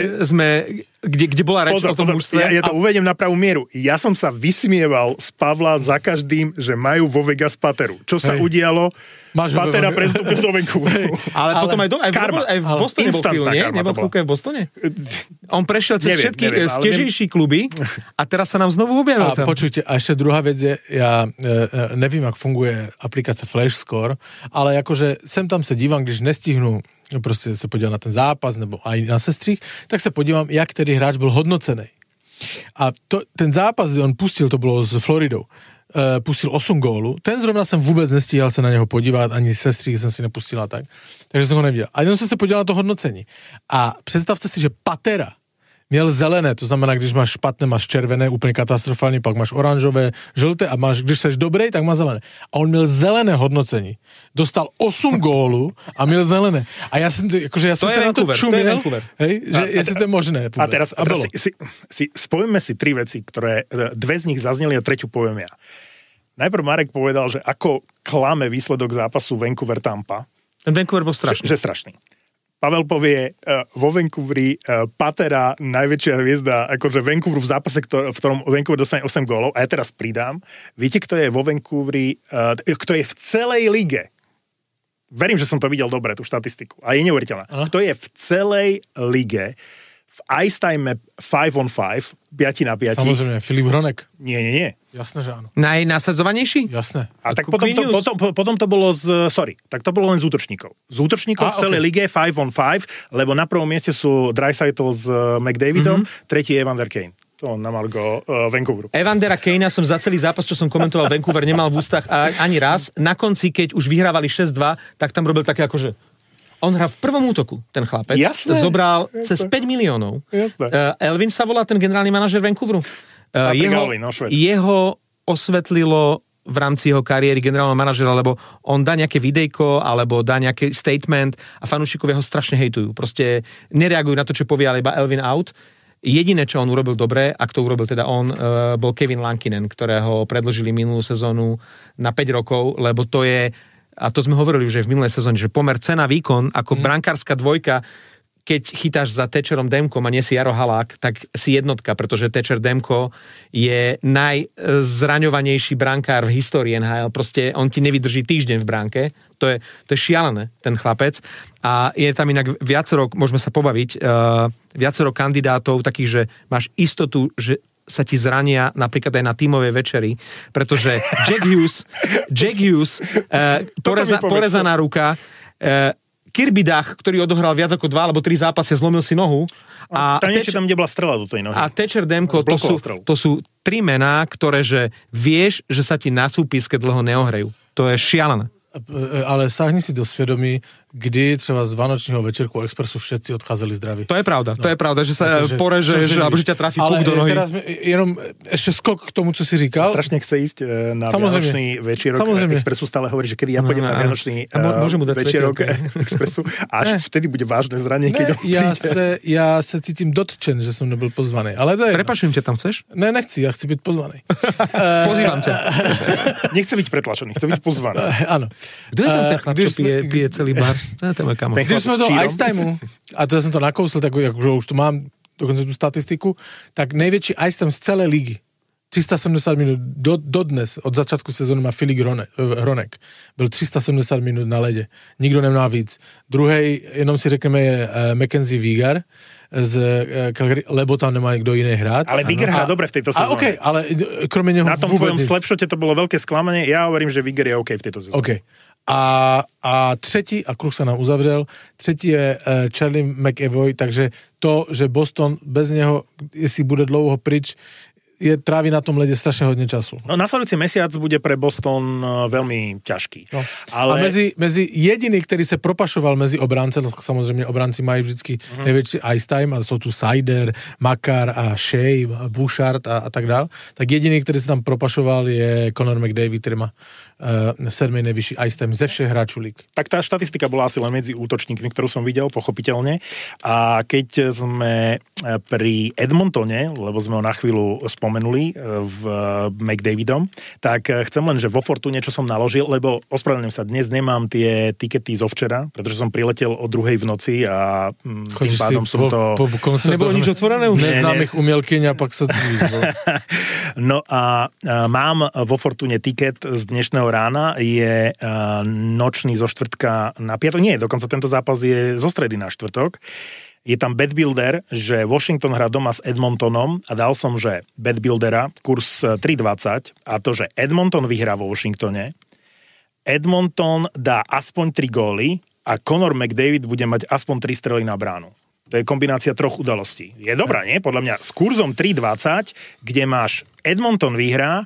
bola reč o tom mužstve. Ja to uvediem na pravú mieru. Ja som sa vysmieval z Pavla za každým, že majú vo Vegas Pateru. Čo sa udialo? Patera prestúpil do Vancouveru. Ale potom aj v Bostone bol chvíľu, nie? Nebol chvíľku aj v Bostone? On prešiel cez všetky skiežejší kluby a teraz sa nám znovu objavil tam. Počujte, a ešte druhá vec je, ja nevím, jak funguje aplikácia Flash Score, ale akože sem tam sa dívam, když nestihnu prostě se podívat na ten zápas nebo aj na sestřích, tak se podívám, jak tedy hráč byl hodnocený. A ten zápas, kdy on pustil, to bylo s Floridou, pustil 8 gólu, ten zrovna jsem vůbec nestíhal se na něho podívat, ani sestřích jsem si nepustila tak, takže jsem ho neviděl. A jenom jsem se podíval na to hodnocení. A představte si, že Patera měl zelené, to znamená, když máš špatné, máš červené, úplně katastrofální, pak máš oranžové, žlté a když seš dobrý, tak má zelené. A on měl zelené hodnocení. Dostal 8 gólů a měl zelené. A já jsem se na to čumil, hej, že jestli to je možné. A teraz spojíme si 3 veci, ktoré 2 z nich zazneli a 3 poviem ja. Najprv Marek povedal, že ako klame výsledok zápasu Vancouver-Tampa. Ten Vancouver bol strašný. Že strašný. Pavel povie, vo Vancouveri Patera, najväčšia hviezda, akože Vancouveru v zápase, v ktorom Vancouver dostane 8 gólov. A ja teraz pridám, viete, kto je vo Vancouveri, kto je v celej lige? Verím, že som to videl dobre, tú štatistiku. A je neuveriteľná. Kto je v celej lige v ice time 5-on-5, 5-na-5. Samozrejme, Filip Hronek. Nie. Jasné, že áno. Najnasadzovanejší? Jasné. A tak potom to bolo tak to bolo len z útočníkov. Z útočníkov v celej lige 5-on-5, lebo na prvom mieste sú Draisaitl s McDavidom, tretí je Evander Kane. To na margo Vancouveru. Evandera Kanea som za celý zápas, čo som komentoval Vancouver, nemal v ústach ani raz. Na konci, keď už vyhrávali 6-2, tak tam robil také akože... On hrá v prvom útoku, ten chlapec. Jasné, zobral cez 5 miliónov. Elvin sa volá ten generálny manažer Vancouveru. Jeho osvetlilo v rámci jeho kariéry generálneho manažera, lebo on dá nejaké videjko, alebo dá nejaký statement a fanúšikovia ho strašne hejtujú. Proste nereagujú na to, čo povie, ale iba Elvin out. Jediné, čo on urobil dobre, ak to urobil teda on, bol Kevin Lankinen, ktorého predložili minulú sezónu na 5 rokov, lebo to je, a to sme hovorili už aj v minulej sezóne, že pomer cena výkon ako brankárska dvojka, keď chytáš za Thatcherom Demkom a nie si Jaro Halák, tak si jednotka, pretože Thatcher Demko je najzraňovanejší brankár v histórii NHL. Proste on ti nevydrží týždeň v bránke. To je šialené, ten chlapec. A je tam inak viacero, môžeme sa pobaviť, viacero kandidátov takých, že máš istotu, že sa ti zrania napríklad aj na tímovej večeri, pretože Jack Hughes, porezaná ruka, Kirby Dach, ktorý odohral viac ako 2 alebo 3 zápasy, zlomil si nohu. A tam, kde bola strela do tej nohy. A Thatcher Demko, to sú 3 mená, ktoré, že vieš, že sa ti na súpiske dlho neohrejú. To je šialené. Ale sáhni si do svedomí, kdy třeba z Vánočního večerku Expressu všetci odcházeli zdraví. To je pravda, že sa porežeš, alebo že ťa trafí puk do nohy. Ale teraz jenom ešte skok k tomu, co si říkal. Strašne chce ísť na Vianočný večerok Expressu, stále hovorí, že kedy ja pôjdem na Vianočný večerok Expressu, až vtedy bude vážne zranie, keď on príde. Ja sa cítim dotčen, že som nebyl pozvaný. Ale to je... Prepačujem ťa, tam chceš? Ne, nechci, ja chci byť pozvaný. Pozývam ťa. Nechce byť pretlačený, chce byť pozvaný. Áno. Kto je tam ten chlap, čo pije celý bar? To je môj kamoš. Když sme do Ice Timeu, a to ja som to nakousl, tak akože už tu mám dokonca tú statistiku, tak najväčší Ice Time z celej ligy, 370 minút dodnes, od začiatku sezóny má Filip Hronek. Byl 370 minút na lede. Nikdo nemá víc. Druhej, jenom si řekneme, je Mackenzie Weegar z Calgary, lebo tam nemá nikto iný hrať. Ale Weegar hrá dobre v tejto sezóne. Okay, ale kromě neho na tom tvojom slapshote to bolo veľké sklamanie. Ja hovorím, že Weegar je OK v tejto sezóne. Okay. A třetí, a kruh sa nám uzavřel, třetí je Charlie McAvoy, takže to, že Boston bez neho, jestli bude dlouho pryč, trávi na tom lede strašne hodne času. No, nasledujúci mesiac bude pre Boston veľmi ťažký. No. Ale... A mezi jediný, ktorý sa propašoval mezi obránce, no samozrejme obránci majú vždycky najväčší ice time, a sú tu Seider, Makar a Shea, Bouchard a tak dál. Tak jediný, ktorý sa tam propašoval, je Connor McDavid, ktorý má 7. najvyšší ice time ze všech hráčov líg. Tak tá štatistika bola asi len medzi útočníkmi, ktorú som videl, pochopiteľne. A keď sme pri Edmontone, lebo sme ho na chvíľu spomenuli v McDavidom, tak chcem len, že vo Fortune čo som naložil, lebo ospravedlňujem sa, dnes nemám tie tikety zo včera, pretože som priletel o 2:00 v noci a tým pádom som to... Nebolo nič otvorené? Neznámych umielkyň a pak sa... No a mám vo Fortune tiket z dnešného rána, je nočný zo štvrtka na piatok, nie, dokonca tento zápas je zo stredy na štvrtok. Je tam bet builder, že Washington hrá doma s Edmontonom a dal som, že bet buildera, kurz 3,20 a to, že Edmonton vyhrá vo Washingtone, Edmonton dá aspoň 3 góly a Connor McDavid bude mať aspoň 3 strely na bránu. To je kombinácia 3 udalostí. Je dobrá, nie? Podľa mňa s kurzom 3,20, kde máš Edmonton vyhrá,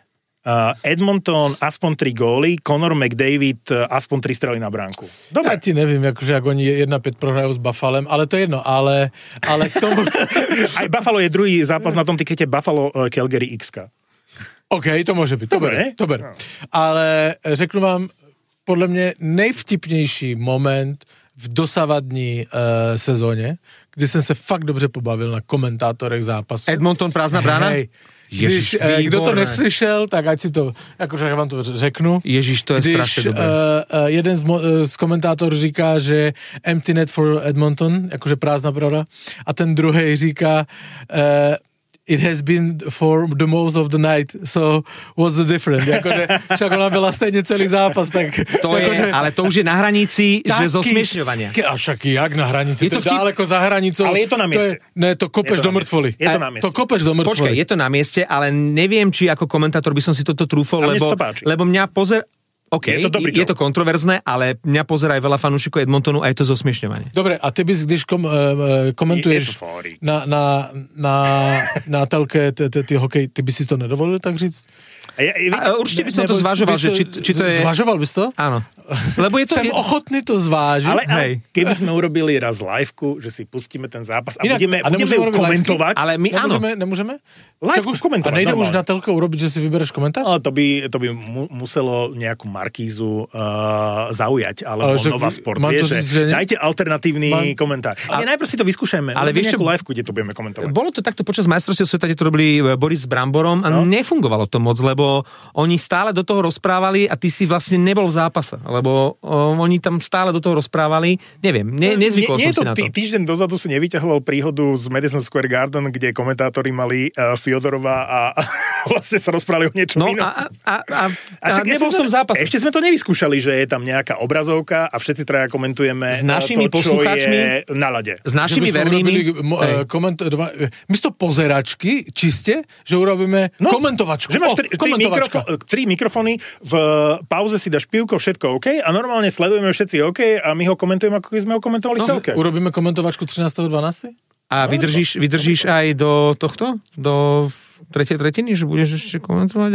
Edmonton aspoň 3 góly, Connor McDavid aspoň 3 strely na bránku. Dobre. Ja ti neviem, akože ak oni 1-5 prohrajú s Buffalem, ale to je jedno, ale k tomu... Aj Buffalo je druhý zápas na tom tikete Buffalo Calgary XK. OK, to môže byť, to ber. Ale řeknu vám, podľa mňa nejvtipnější moment v dosavadní sezóně, kdy jsem se fakt dobře pobavil na komentátorech zápasu. Edmonton prázdna brána? Hej. Kdo to neslyšel, tak ať si to, akože ja vám to řeknu. Ježiš, to je strašne dobré. Jeden z komentátorů říká, že empty net for Edmonton, akože prázdna brána, a ten druhej říká it has been for the most of the night, so what's the difference? Akože, však ona byla stejne celý zápas, tak... To je, ale to už je na hranici, že zosmiešňovania. A však jak na hranici? To je ďaleko za hranicou. Ale je to na mieste. To kopeš do mŕtvoly. Je to na mieste. To kopeš do mŕtvoly. Počkaj, je to na mieste, ale neviem, či ako komentátor by som si toto trúfol, lebo mňa OK, je to kontroverzné, ale mňa pozerá aj veľa fanúšikov Edmontonu a je to zosmiešňovanie. Dobre, a ty bys, když komentuješ na telke ty hokej, ty by si to nedovolil tak říct? Určite by som to zvažoval, že či to je... Zvažoval bys to? Áno. Lebo je to... Som ochotný to zvážiť. Ale keby sme urobili raz liveku, že si pustíme ten zápas a budeme ju komentovať. Ale my áno. Nemôžeme? Liveku komentovať. A nejde už na telke urobiť, že si vybereš komentář? Ale to by muselo nejakú Markízu zaujať, alebo Nova Sport. Vieš, že dajte alternatívny komentár. Najprv si to vyskúšajme. Ale vieš čo, liveku, kde to budeme komentovať. Bolo to takto počas majstrovstiev sveta, kde to robili Boris s Bramborom a nefungovalo to moc, lebo oni stále do toho rozprávali a ty si vlastne nebol v zápase, lebo oni tam stále do toho rozprávali. Neviem, nezvykol som si na to. Týždeň dozadu si nevyťahoval príhodu z Madison Square Garden, kde komentátori mali Fyodorova a vlastne sa rozprávali o niečom inom. A nebol som v zápase. Ešte sme to nevyskúšali, že je tam nejaká obrazovka a všetci traja komentujeme s našimi to, čo je na lade. S našimi vernými. Místo pozeračky čiste, že urobíme komentovačku. Že máš tri mikrofóny, v pauze si dáš pivko, všetko OK a normálne sledujeme všetci OK a my ho komentujeme, ako sme ho komentovali OK. Urobíme komentovačku 13.12. A vydržíš aj do tohto? Do tretej tretiny, že budeš ešte komentovať?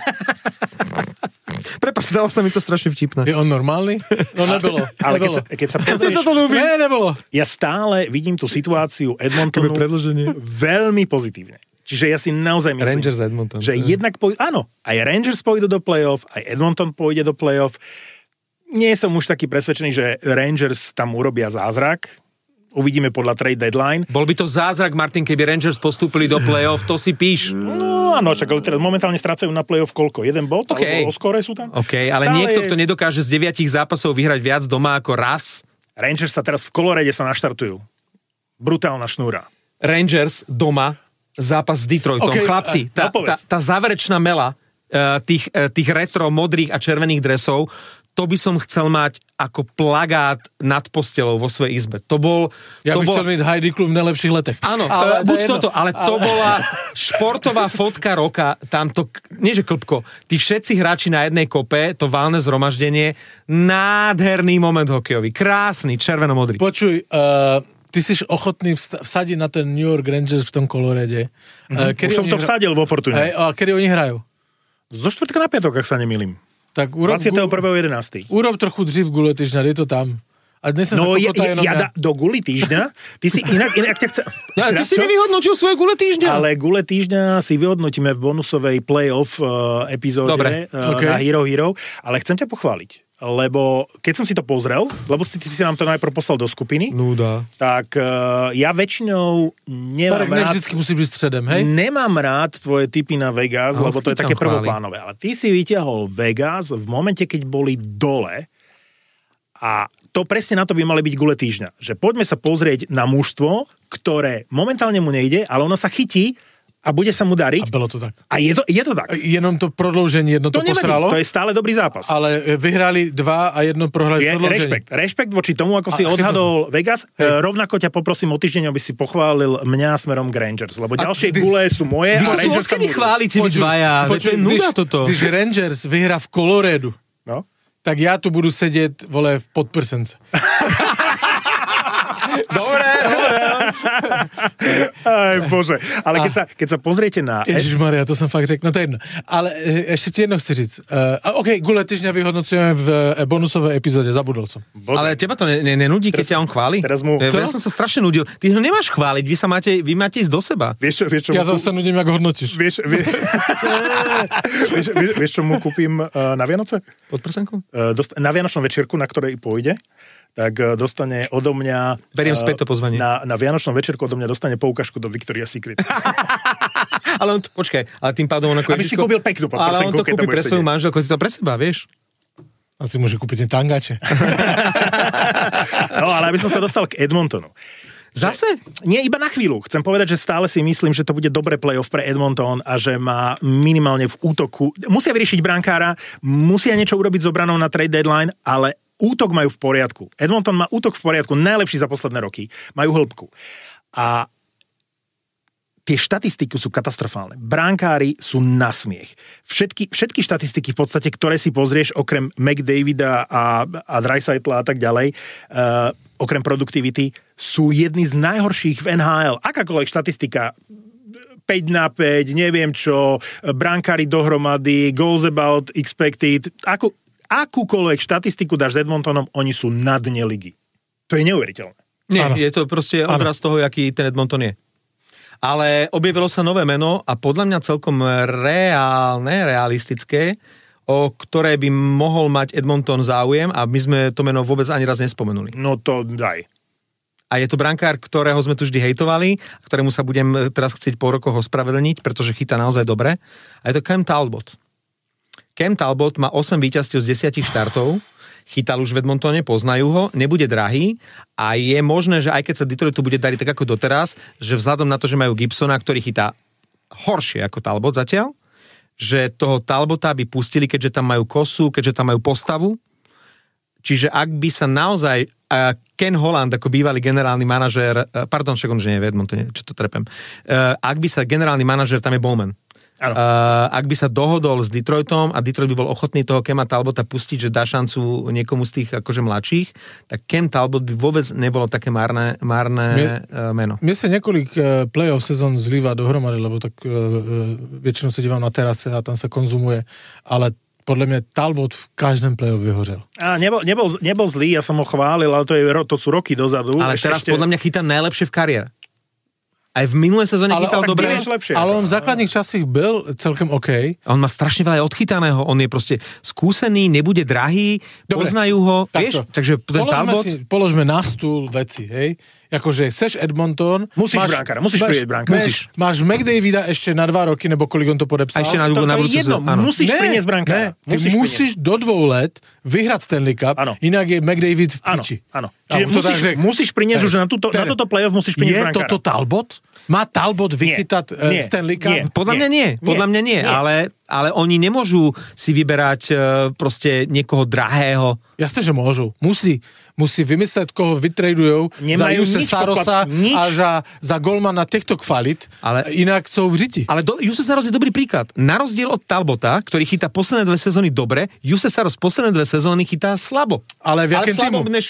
Prepáč, zdalo sa mi to strašne vtipné. Je on normálny? No nebolo. Ale keď sa pozrieš... nebolo. Ja stále vidím tú situáciu Edmontonu veľmi pozitívne. Čiže ja si naozaj myslím, Rangers Edmonton, že jednak áno, aj Rangers pôjdu do play-off, aj Edmonton pôjde do play-off. Nie som už taký presvedčený, že Rangers tam urobia zázrak. Uvidíme podľa trade deadline. Bol by to zázrak, Martin, keby Rangers postúpili do play-off, to si píš. No áno, však momentálne strácajú na play-off koľko? 1 bod? Okay. Alebo o skore sú tam? OK, ale niekto, kto nedokáže z 9 zápasov vyhrať viac doma ako raz. Rangers sa teraz v Colorade sa naštartujú. Brutálna šnúra. Rangers doma, zápas s Detroitom. Okay, chlapci, tá záverečná mela tých retro modrých a červených dresov, to by som chcel mať ako plagát nad postelou vo svojej izbe. Ja bych chcel mať Heidi Klum v najlepších letech. Áno, ale to bola športová fotka roka. Tamto, nie že klpko, tí všetci hráči na jednej kope, to valné zhromaždenie, nádherný moment hokejový. Krásny, červeno-modrý. Počuj, ty si ochotný vsadiť na ten New York Rangers v tom Colorade. Už som to vsadil vo Fortune. A kedy oni hrajú? Zo štvrtka na piatok, ak sa nemýlim. Tak 21.11. Urob trochu dřív gule týždňa, je to tam. A dnes no do guli týždňa, ty si inak ťa chce... Ty si nevyhodnotil svoje gule týždňa. Ale gule týždňa si vyhodnotíme v bonusovej playoff epizóde na Hero Hero, ale chcem ťa pochváliť. Lebo keď som si to pozrel, lebo ty si nám to najprv poslal do skupiny, tak ja väčšinou nemám rád... Vždycky musí byť stredem, hej? Nemám rád tvoje tipy na Vegas, lebo to je také prvoplánové. Ale ty si vyťahol Vegas v momente, keď boli dole a to presne na to by mali byť gule týždňa. Že poďme sa pozrieť na mužstvo, ktoré momentálne mu nejde, ale ono sa chytí a bude sa mu dariť. A bolo to tak. A je to tak. Jenom to prodĺženie, jedno to posralo. To je stále dobrý zápas. Ale vyhrali 2 a jedno prohrali v prodĺžení. Rešpekt voči tomu, ako si odhadol Vegas. Rovnako ťa poprosím o týždeň, aby si pochválil mňa smerom k Rangers, lebo ďalšie gule sú moje. Vy sa tu odkedy chválite, vy dvaja. To je nuda toto. Když Rangers vyhrá v Coloradu, tak ja tu budu sedieť, vole, v podprsence. Dobre. Aj bože. Ale keď sa pozriete na... Ježišmaria, to som fakt řekl. No to je jedno. Ale ešte ti jedno chci říct. OK, gule týždňa vyhodnocujeme v bonusovej epizóde. Zabudol som. Bože. Ale teba to nenudí, keď ťa on chváli? Ja som sa strašne nudil. Ty ho nemáš chváliť, vy máte ísť do seba. Vieš, čo ja zase nudím, ako hodnotíš. Vieš, čo mu kúpim na Vianoce? Podprsenku? Na Vianočnú večierku, na ktorej pôjde, tak dostane odo mňa... Beriem späť to pozvanie. Na Vianočnom večerku odo mňa dostane poukažku do Victoria's Secret. Ale on to, počkaj, ale tým pádom on ako... Aby si kúpil peknú podprsenku, ale on to kúpi pre svoju manželku, ty to pre seba, vieš? On si môže kúpiť tangače. No, ale aby som sa dostal k Edmontonu. Zase? Nie, iba na chvíľu. Chcem povedať, že stále si myslím, že to bude dobré playoff pre Edmonton a že má minimálne v útoku... Musia vyriešiť brankára, musia niečo urobiť s obranou na trade deadline, ale útok majú v poriadku. Edmonton má útok v poriadku, najlepší za posledné roky. Majú hĺbku. A tie štatistiky sú katastrofálne. Bránkári sú na smiech. Všetky štatistiky v podstate, ktoré si pozrieš, okrem McDavida a Dreisaitla a tak ďalej, okrem produktivity, sú jedny z najhorších v NHL. Akákoľvek štatistika, 5-5, neviem čo, brankári dohromady, goals about expected, akúkoľvek štatistiku dáš s Edmontonom, oni sú na dne ligy. To je neuveriteľné. Nie, je to proste obraz toho, aký ten Edmonton je. Ale objavilo sa nové meno a podľa mňa celkom realistické. o ktoré by mohol mať Edmonton záujem a my sme to meno vôbec ani raz nespomenuli. No to daj. A je to brankár, ktorého sme tu vždy hejtovali, ktorému sa budem teraz chcieť po rokoch ospravedlniť, pretože chytá naozaj dobre. A je to Cam Talbot. Cam Talbot má 8 víťazstiev z 10 štartov, chytal už v Edmontone, poznajú ho, nebude drahý a je možné, že aj keď sa Detroitu bude dariť tak ako doteraz, že vzhľadom na to, že majú Gibsona, ktorý chytá horšie ako Talbot zatiaľ, že toho Talbota by pustili, keďže tam majú kosu, keďže tam majú postavu. Čiže ak by sa naozaj Ken Holland ako bývalý generálny manažér, pardon, však on už nie je v Edmontone, čo to trepem, ak by sa generálny manažér, tam je Bowman, ak by sa dohodol s Detroitom a Detroit by bol ochotný toho Kema Talbota pustiť, že dá šancu niekomu z tých akože mladších, tak Ken Talbot by vôbec nebolo také márne meno. Mne sa niekoľko playoff sezón zlíva dohromady, lebo tak väčšinou sa dívam na terase a tam sa konzumuje, ale podľa mňa Talbot v každém play-off vyhořel. A nebol zlý, ja som ho chválil, ale to sú roky dozadu. Ale teraz podľa mňa chytá najlepšie v kariére. Aj v minulej sezóne chytal dobre. Ale on v základných časích byl celkem OK. On má strašne veľa odchytaného. On je proste skúsený, nebude drahý, dobre, poznajú ho. Vieš? Takže ten Talbot... Položme na stôl veci, hej? Akože chceš Edmonton... Musíš prieť brankára. Máš McDavida ešte na 2 roky, nebo kolik on to podepsal. A ešte na budúcu sezónu. Musíš priniesť brankára. Ty musíš do 2 let vyhrať Stanley Cup, inak je McDavid v piči. Áno. Čiže musíš priniesť už na toto playoff, musíš priniesť brankára. Je toto Talbot? Má Talbot vychytať Stanley Cup? Podľa mňa nie. Ale oni nemôžu si vyberať proste niekoho drahého. Jasne, že môžu. Musí vymysleť, koho vytradujou za Juse Sarosa a za golmana týchto kvalit, ale inak sú v řiti. Ale Juse Saros je dobrý príklad. Na rozdiel od Talbota, ktorý chytá posledné 2 sezóny dobre, Juse Saros posledné 2 sezóny chytá slabo. Ale v jakém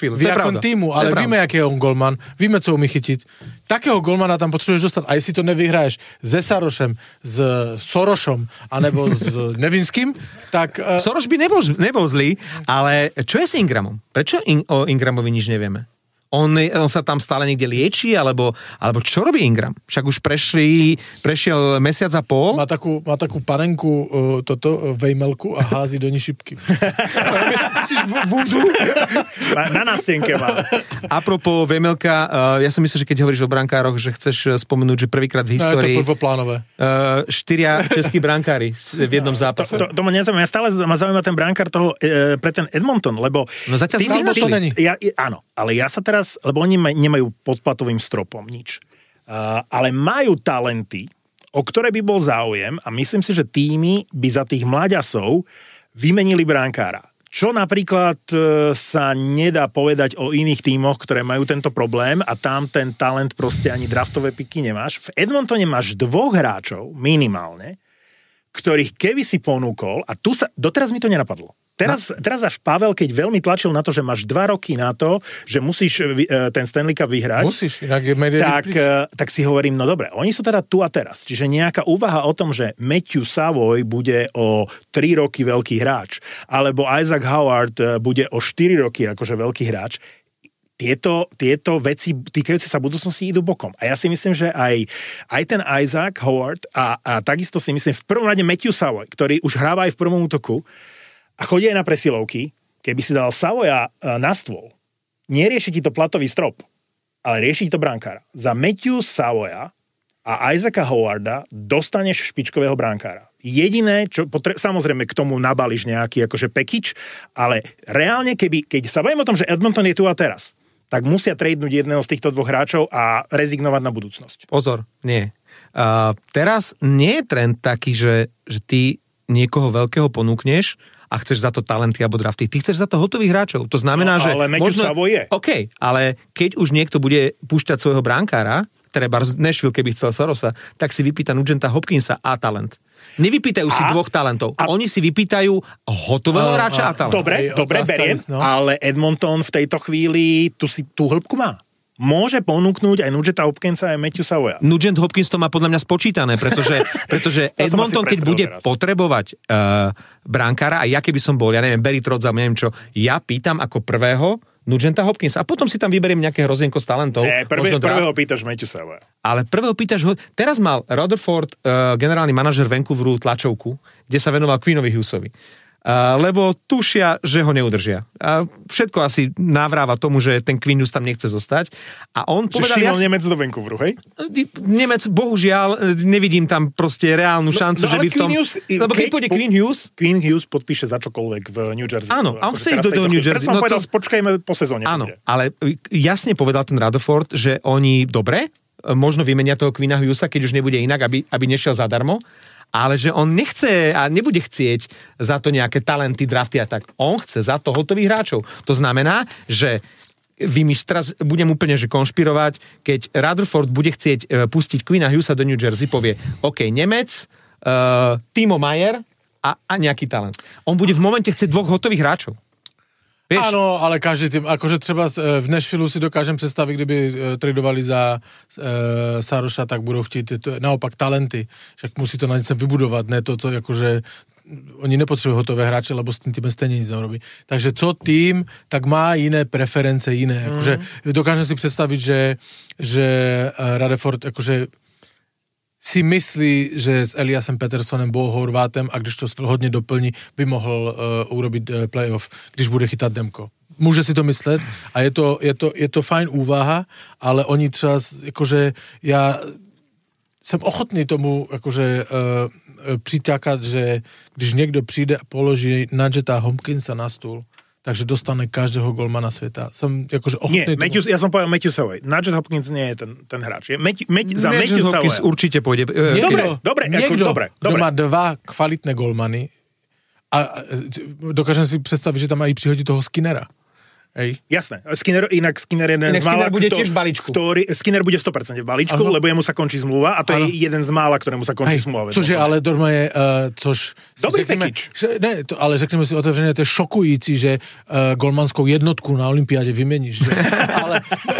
týmu? Ale víme, aký je on golman. Víme, co umí chytiť. Takého golmana tam potrebuješ dostať. A jestli to nevyhraješ se Sarošem, s Sorošom, anebo s Nevinským, tak... Soroš by nebol zlý, ale čo je s Ingramom? Prečo o Ingramovi nič nevieme? On sa tam stále niekde lieči, alebo čo robí Ingram? Však už prešiel mesiac a pol. Má takú panenku vejmelku a hází do ní šipky. Myslíš vúdu? Na nástenke má. Apropos vejmelka, ja som myslel, že keď hovoríš o brankároch, že chceš spomenúť, že prvýkrát v histórii... To je prvoplánové. 4 českí brankári v jednom zápase. To ma nezaujíma. Stále ma zaujíma ten brankár toho pre ten Edmonton, lebo... No zatiaľ to není. Áno, ale ja sa teraz, lebo oni nemajú pod platovým stropom nič. Ale majú talenty, o ktoré by bol záujem a myslím si, že týmy by za tých mláďasov vymenili brankára. Čo napríklad sa nedá povedať o iných tímoch, ktoré majú tento problém a tam ten talent proste ani draftové piky nemáš. V Edmontone máš 2 hráčov minimálne, ktorých keby si ponúkol, a tu sa, doteraz mi to nenapadlo. Teraz až Pavel, keď veľmi tlačil na to, že máš 2 roky na to, že musíš ten Stanley Cup vyhrať, tak si hovorím, no dobre, oni sú teda tu a teraz. Čiže nejaká úvaha o tom, že Matthew Savoy bude o 3 roky veľký hráč, alebo Isaac Howard bude o 4 roky akože veľký hráč, tieto veci týkajúce sa budúcnosti idú bokom. A ja si myslím, že aj ten Isaac Howard a takisto si myslím v prvom rade Matthew Savoy, ktorý už hráva aj v prvom útoku, a chodí aj na presilovky, keby si dal Savoya na stôl, nerieši ti to platový strop, ale rieši ti to brankára. Za Matthew Savoya a Isaaca Howarda dostaneš špičkového brankára. Jediné, čo samozrejme k tomu nabališ nejaký akože package, ale reálne, keď sa bavím o tom, že Edmonton je tu a teraz, tak musia tradenúť jedného z týchto 2 hráčov a rezignovať na budúcnosť. Pozor, nie. Teraz nie je trend taký, že ty niekoho veľkého ponúkneš a chceš za to talenty alebo drafty. Ty chceš za to hotových hráčov. To znamená, že... Ale Matthew Savoy je. OK, ale keď už niekto bude púšťať svojho brankára, treba Nashville, keby chcel Sorosa, tak si vypýta Nugenta Hopkinsa a talent. Nevypýtajú si 2 talentov. Oni si vypýtajú hotového hráča a talent. Dobre, beriem, ale Edmonton v tejto chvíli tú hĺbku má. Môže ponúknuť aj Nugenta Hopkinsa aj Matthew Savoya. Nugent Hopkins to má podľa mňa spočítané, pretože Edmonton, keď bude potrebovať brankára, a ja keby som bol, ja neviem, Barry Trotz, neviem čo, ja pýtam ako prvého Nugenta Hopkinsa a potom si tam vyberiem nejaké hrozienko z talentov. Prvého pýtaš Matthew Savoya. Ale prvého pýtaš ho... Teraz mal Rutherford, generálny manažer Vancouveru, tlačovku, kde sa venoval Quinnovi Hughesovi. lebo tušia, že ho neudržia. A všetko asi návráva tomu, že ten Quinn Hughes tam nechce zostať. A on povedal... Že Nemec do Vancouveru, hej? Nemec, bohužiaľ, nevidím tam proste reálnu šancu, že by v tom... Lebo keď pôjde Quinn Hughes podpíše za čokoľvek v New Jersey. Áno, a on chce ísť do New Jersey. No povedal, počkajme po sezóne. Áno, ale jasne povedal ten Rutherford, že oni dobre, možno vymenia toho Quinna Hughesa, keď už nebude inak, aby nešiel zadarmo, ale že on nechce a nebude chcieť za to nejaké talenty, drafty a tak. On chce za to hotových hráčov. To znamená, že teraz budem úplne že konšpirovať, keď Rutherford bude chcieť pustiť Quinna Hughesa do New Jersey, povie, OK, Nemec, Timo Meier a nejaký talent. On bude v momente chcieť 2 hotových hráčov. Vieš? Áno, ale každý tým, akože třeba v Nashville si dokážem představit, kdyby tradovali za Saroša, tak budou chtít naopak talenty. Však musí to na něčem vybudovat, ne to, co jakože oni nepotřebují hotové hráče, lebo s tím týmem stejně nic nerobí. Takže co tým, tak má jiné preference, jiné. Jakože dokážem si představit, že Rutherford jakože si myslí, že s Eliasem Petterssonem, Bo Horvátem a když to hodně doplní, by mohl urobit playoff, když bude chytat Demko. Může si to myslet a je to fajn úvaha, ale oni třeba, jakože já jsem ochotný tomu jakože přiťakat, že když někdo přijde a položí Nugenta Hopkinsa na stůl, takže dostane každého golmana sveta. Som akože ochotný... Nie, ja som povedal Matthew Savoy. Nugent Hopkins nie je ten hráč. Za Matthew Hopkins určite pôjde. Dobre. Kto má 2 kvalitné golmany a dokážem si predstaviť, že tam aj přihodí toho Skinnera. Hej. Jasné. Skinner je jeden z mála, bude tiež v balíčku. Skinner bude 100% v balíčku, lebo jemu sa končí zmluva a to je jeden z mála, ktorému sa končí zmluva. Což je ale doma je, dobrý package. Ale řekneme si otevřeně, to je šokující, že golmanskou jednotku na olympiáde vymeníš. Že? Ale...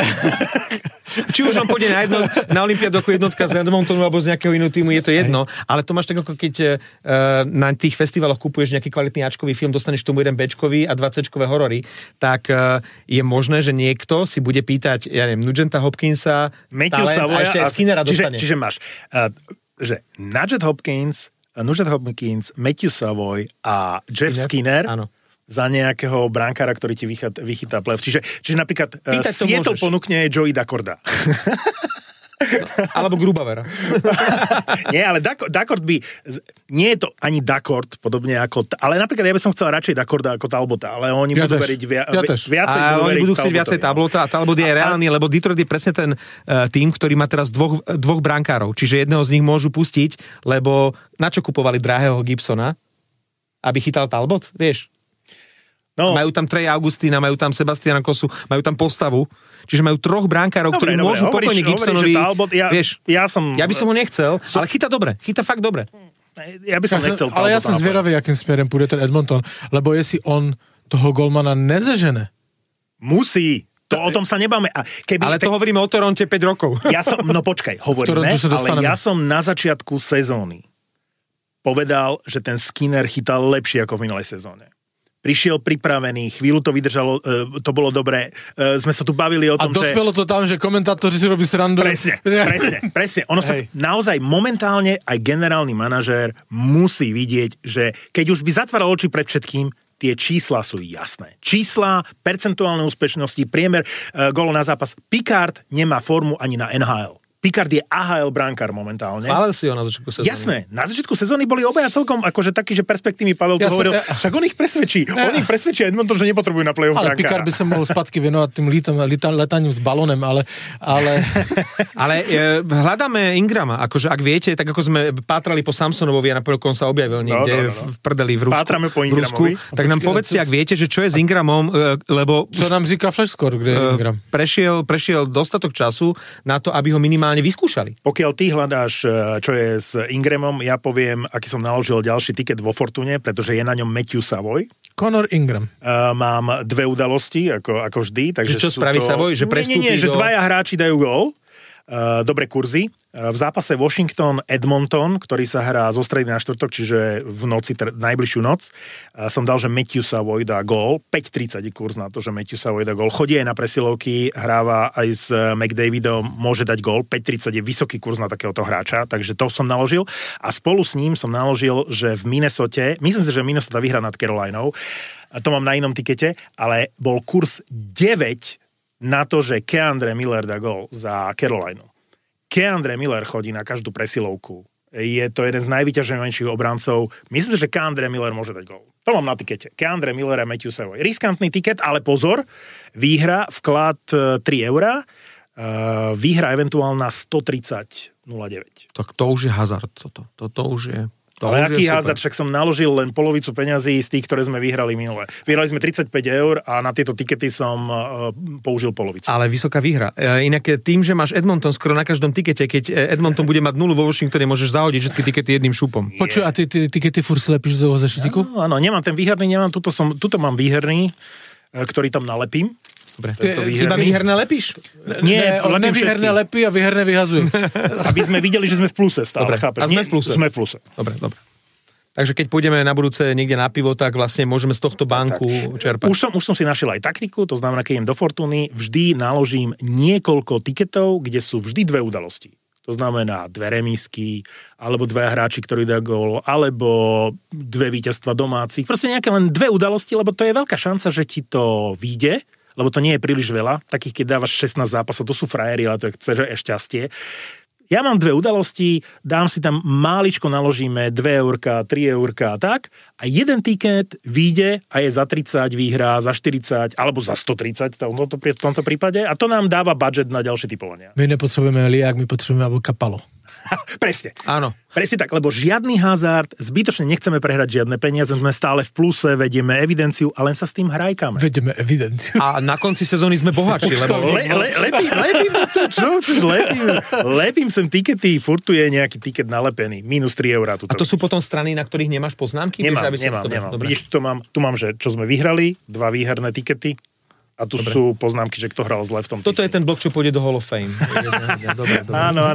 Či už on pôjde na olympiádu ako jednotka z Edmontonu alebo z nejakého iného týmu, je to jedno, ale to máš tak ako keď na tých festivaloch kupuješ nejaký kvalitný Ačkový film, dostaneš tomu jeden Bčkový a 2 Cčkové horory, tak je možné, že niekto si bude pýtať, ja neviem, Nugenta Hopkinsa, Matthew talent Savoya, a ešte aj Skinnera dostane. Čiže máš, že Nugent Hopkins, Matthew Savoy a Jeff Skinner áno. za nejakého brankára, ktorý ti vychytá playoff. Čiže napríklad Seattle ponúkne Joey Dacorda. Alebo Grubauera. Nie, ale Dacord by... Nie je to ani Dacord, podobne ako... Ale napríklad ja by som chcel radšej Dacorda ako Talbota, ale oni budú veriť viacej. A oni budú chcieť viacej Talbota a Talbot je reálny, lebo Detroit je presne ten tým, ktorý má teraz dvoch brankárov. Čiže jedného z nich môžu pustiť, lebo na čo kupovali drahého Gibsona? Aby chytal Talbot? Vieš? No. Majú tam Trey Augustína, majú tam Sebastiana Kosu, majú tam postavu. Čiže majú 3 brankárov, ktorí môžu pokojne Gibsonovi... Ja by som ho nechcel, ale chytá dobre. Chytá fakt dobre. Ja by som nechcel Talbota. Ale ja som zvedavý, akým smerom pôjde ten Edmonton, lebo jestli on toho golmana nezežene. Musí. O tom sa nebáme. Ale to hovoríme o Toronte 5 rokov. Hovoríme, ale ja som na začiatku sezóny povedal, že ten Skinner chytal lepšie ako v minulej sezóne. Prišiel pripravený, chvíľu to vydržalo, to bolo dobré. Sme sa tu bavili o tom, že... A dospelo to tam, že komentátori si robí srandu. Presne. Ono sa naozaj momentálne aj generálny manažér musí vidieť, že keď už by zatváral oči pred všetkým, tie čísla sú jasné. Čísla, percentuálne úspešnosti, priemer gólov na zápas. Picard nemá formu ani na NHL. Picard je AHL brankár momentálne. Chválil si ho na začiatku sezóny. Jasné, na začiatku sezóny boli obaja celkom akože taký, že perspektívny Pavel to hovoril. Však on ich presvedčí. On ich presvedčí Edmonton, že nepotrebujú na play-off brankára. Ale Picard by sa mohol spadky venovať tým letaním s balónem, ale... Hľadáme Ingrama. Akože ak viete, tak ako sme pátrali po Samsonovovi a napokon sa objavil niekde v prdeli v Rusku. Pátrame po Ingramovi. Tak nám povedzte, ak viete, že čo je s Ingramom, lebo... Co nám říká Flashscore, kde je Ingram? Prešiel dostatok času na to, aby ho minimálne vyskúšali. Pokiaľ ty hľadáš, čo je s Ingramom, ja poviem, aký som naložil ďalší tiket vo Fortune, pretože je na ňom Matthew Savoy. Connor Ingram. Mám 2 udalosti, ako vždy. Takže čo spraví Savoy? Že prestúpi že 2 hráči dajú gól dobré kurzy. V zápase Washington-Edmonton, ktorý sa hrá zo stredy na štvrtok, čiže v noci, najbližšiu noc, som dal, že Matthew Savoy dá gól. 5,30 je kurz na to, že Matthew Savoy dá gól. Chodí aj na presilovky, hráva aj s McDavidom, môže dať gól. 5,30 je vysoký kurz na takéhoto hráča, takže to som naložil. A spolu s ním som naložil, že v Minnesote, myslím si, že Minnesota vyhrá nad Carolinou, to mám na inom tikete, ale bol kurz 9 na to, že Keandre Miller dá gól za Carolinu. Keandre Miller chodí na každú presilovku. Je to jeden z najvyťaženejších obrancov. Myslím, že Keandre Miller môže dať gól. To mám na tikete. Keandre Miller a Matthew Savoy. Riskantný tiket, ale pozor, výhra, vklad 3 €, výhra eventuálna 130,09. Tak to už je hazard. Toto už je... Ale aký hazard, však som naložil len polovicu peňazí z tých, ktoré sme vyhrali minule. Vyhrali sme 35 € a na tieto tikety som použil polovicu. Ale vysoká výhra. Inak tým, že máš Edmonton skoro na každom tikete, keď Edmonton bude mať 0 vo Washingtone, môžeš zahodiť všetky tikety jedným šupom. Počuj, a ty tikety furt si lepíš do toho zašitiku? Áno, nemám ten výherný, tuto mám výherný, ktorý tam nalepím. Dobre, iba výherné lepíš? Nie, on nevýherné lepí a výherné vyhazuje. Aby sme videli, že sme v pluse stále. Dobre, chápeš? a sme v pluse. Sme v pluse. Dobre. Takže keď pôjdeme na budúce niekde na pivo, tak vlastne môžeme z tohto banku čerpať. Už som si našiel aj taktiku, to znamená, keď idem do Fortuny, vždy naložím niekoľko tiketov, kde sú vždy 2 udalosti. To znamená 2 remísky, alebo 2 hráči, ktorí dá gól, alebo 2 víťazstva domácich. Proste nejaké len 2 udalosti, lebo to je veľká šanca, že ti to vyjde, lebo to nie je príliš veľa. Takých, keď dávaš 16 zápasov, to sú frajeri, ale to je šťastie. Ja mám 2 udalosti, dám si tam máličko, naložíme 2 €, 3 € a tak. A jeden tiket vyjde a je za 30, výhra za 40 alebo za 130 v tomto prípade. A to nám dáva budget na ďalšie typovania. My nepotrebujeme liak, my potrebujeme alebo kapalo. Presne. Áno. Presne tak, lebo žiadny hazard, zbytočne nechceme prehrať žiadne peniaze, sme stále v pluse, vedieme evidenciu a len sa s tým hrajkame. Vedieme evidenciu. A na konci sezóny sme bohatší, lebo... Lepím sem tikety, furt tu je nejaký tiket nalepený, minus 3 €. A to sú potom strany, na ktorých nemáš poznámky? Nemám. Vidíš, tu mám, že čo sme vyhrali, 2 výherné tikety. A tu sú poznámky, že kto hral zle v tom týždni. Toto je ten blok, čo pôjde do Hall of Fame. Dobre. Áno.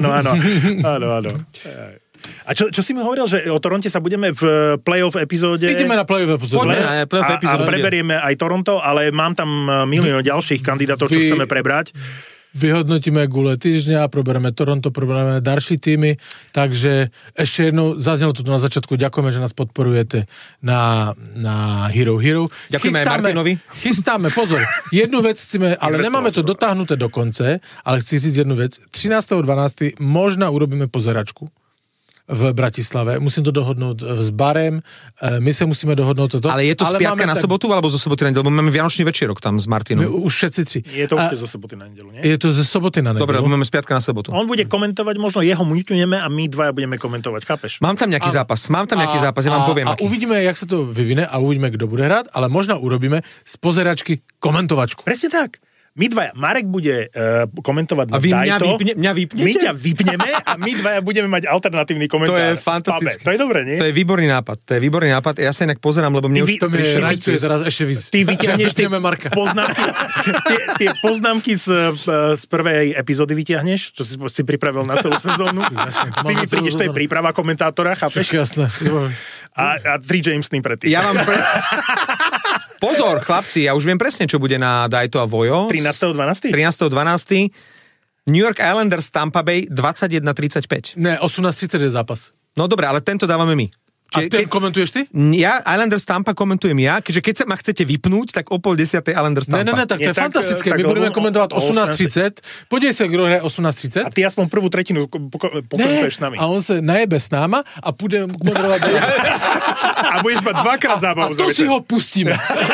A čo si mi hovoril, že o Toronte sa budeme v playoff epizóde... Ideme na playoff epizóde. A preberieme aj Toronto, ale mám tam milión ďalších kandidátov, čo chceme prebrať. Vyhodnotíme gule týždňa, probereme Toronto, probereme ďalší týmy, takže ešte jednou, zaznelo tu na začiatku, ďakujeme, že nás podporujete na Hero. Ďakujeme aj Martinovi. Chystáme, pozor, jednu vec chceme, ale nemáme to dotáhnuté do konce, ale chci říct jednu vec, 13.12. možno urobíme pozeračku v Bratislave. Musím to dohodnúť s barem, my sa musíme dohodnúť toto. Ale je to z piatka na sobotu, alebo zo soboty na nedeľu? Lebo máme Vianočný večerok tam s Martinom. Už všetci 3. Je to už zo soboty na nedeľu, nie? Je to ze soboty na nedeľu. Dobre, máme z piatka na sobotu. On bude komentovať, možno jeho mutujeme a my dvaja budeme komentovať, chápeš? Mám tam nejaký zápas, ja vám poviem. A uvidíme, jak sa to vyvine a uvidíme, kto bude hrať, ale možno urobíme z pozeračky komentovačku. Presne tak. My dvaja, Marek bude komentovať na Dajto. A vy mňa vypnete? My ťa vypneme a my dvaja budeme mať alternatívny komentár. To je fantastické. To je dobré, nie? To je výborný nápad. Ja sa inak pozerám, lebo mne už to rajcuje teraz ešte víc. Ty vyťahneš tie poznámky z prvej epizódy vyťahneš, čo si pripravil na celú sezónu. S tými prídeš, to je príprava komentátora, chápeš? Jasné. A 3 Jamesny predtým. Pozor, chlapci, ja už viem presne, čo bude na Dajto a Vojo. 13.12. New York Islanders Tampa Bay 21:35. Ne, 18:30 je zápas. No dobre, ale tento dávame my. A ten komentuješ ty? Ja Islanders Tampa komentujem ja, keďže keď sa ma chcete vypnúť, tak o 9:30 Islanders Tampa. Ne, tak to je fantastické. My budeme komentovať 18:30. Podej sa, kto hraje 18:30. A ty aspoň prvú tretinu pokomentuješ s nami. A on sa najebe s náma a budem moderovať. A budeš mať dvakrát zábavu. A to si ho pustíme.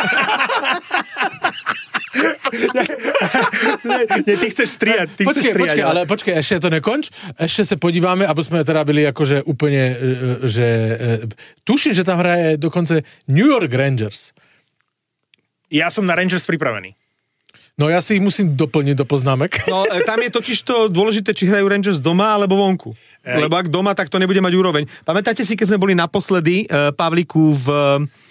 Nie, ty chceš striať. Počkej, ešte to nekonč. Ešte sa podíváme, aby sme teda byli akože úplne, že tuším, že tam hraje dokonce New York Rangers. Ja som na Rangers pripravený. No ja si ich musím doplniť do poznámek. No tam je totiž to dôležité, či hrajú Rangers doma alebo vonku. Lebo ak doma, tak to nebude mať úroveň. Pamätáte si, keď sme boli naposledy Pavlíku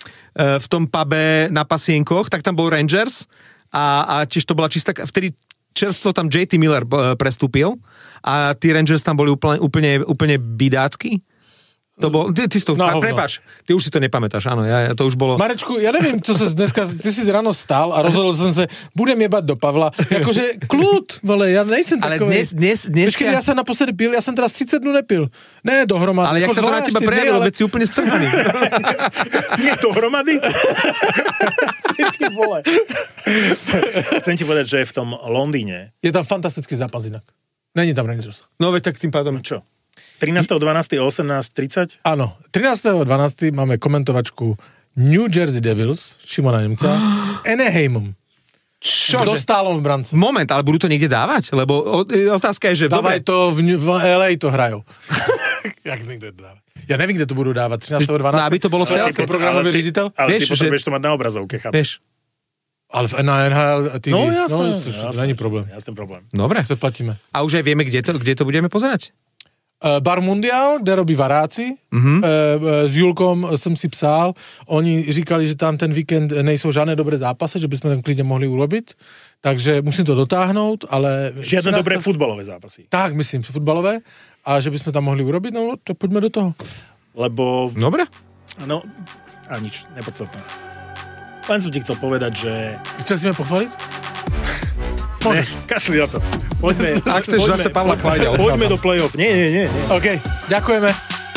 v tom pube na Pasienkoch, tak tam bol Rangers a tiež to bola čistá, vtedy čerstvo tam JT Miller prestúpil a tí Rangers tam boli úplne bidácky. To bol, ty si to, prepáč, ty už si to nepamätáš, áno, to už bolo... Marečku, ja neviem, čo sa dneska, ty si ráno stál a rozhodol som sa, budem jebať do Pavla, akože kľud, vole, ja nejsem takový. Ale dnes... Počkej, ja som naposledy pil, ja som teraz 30 dnú nepil. Ne, dohromady. Ale jak sa to na teba prejavilo, veď si úplne strhaný. Nie dohromady? Ty vole. Chcem ti povedať, že v tom Londýne... Je tam fantastický zápas inak. Není tam Rangers. No veď tak tým pádom... Čo? 13.12. 18.30? Áno, 13.12. máme komentovačku New Jersey Devils, Šimona Nemca, s Anaheimom. Čo? S Dostálom v brance. Moment, ale budú to niekde dávať? Lebo otázka je, že... Dávaj to, v LA to hrajú. Jak niekde to dávať? Ja neviem, kde to budú dávať. 13.12. No, aby to bolo v telke. Programový riaditeľ. Ale ty potrebuješ to mať na obrazovke, chápeš? Ale na NHL TV. No jasné. Není problém. Jasný problém. Dobre. Předplatíme. A už aj vieme, kde to budeme pozerať? Bar Mundial, kde robí Varáci. S Julkom jsem si psal. Oni říkali, že tam ten víkend nejsou žádné dobré zápasy, že bychom tam klidně mohli urobiť. Takže musím to dotáhnout, ale... Žiadne dobré futbalové zápasy. Tak, myslím, futbalové. A že bychom tam mohli urobiť, no to poďme do toho. Lebo... Dobre. No, a nič, nepodstatné. Len som ti chcel povedať, že... Chcel si ma pochváliť? Môžeš. Kašli na to. Poďme. Ak chceš zase Pavla chváliť, poďme do play-off. Nie. OK, ďakujeme.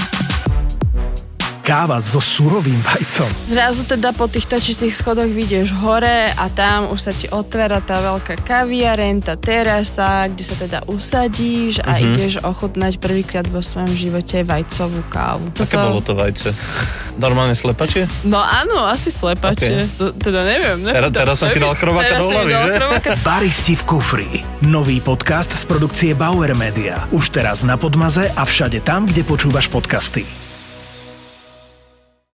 Káva so surovým vajcom. Zrazu teda po tých točitých schodoch vidieš hore a tam už sa ti otvára tá veľká kaviareň, tá terasa, kde sa teda usadíš a ideš ochutnať prvýkrát vo svojom živote vajcovú kávu. Aké bolo to vajce? Normálne slepačie? No áno, asi slepačie. Okay. Teda neviem. Teraz som ti dal krováka do hlavy, že? Baristi v kufri. Nový podcast z produkcie Bauer Media. Už teraz na Podmaze a všade tam, kde počúvaš podcasty.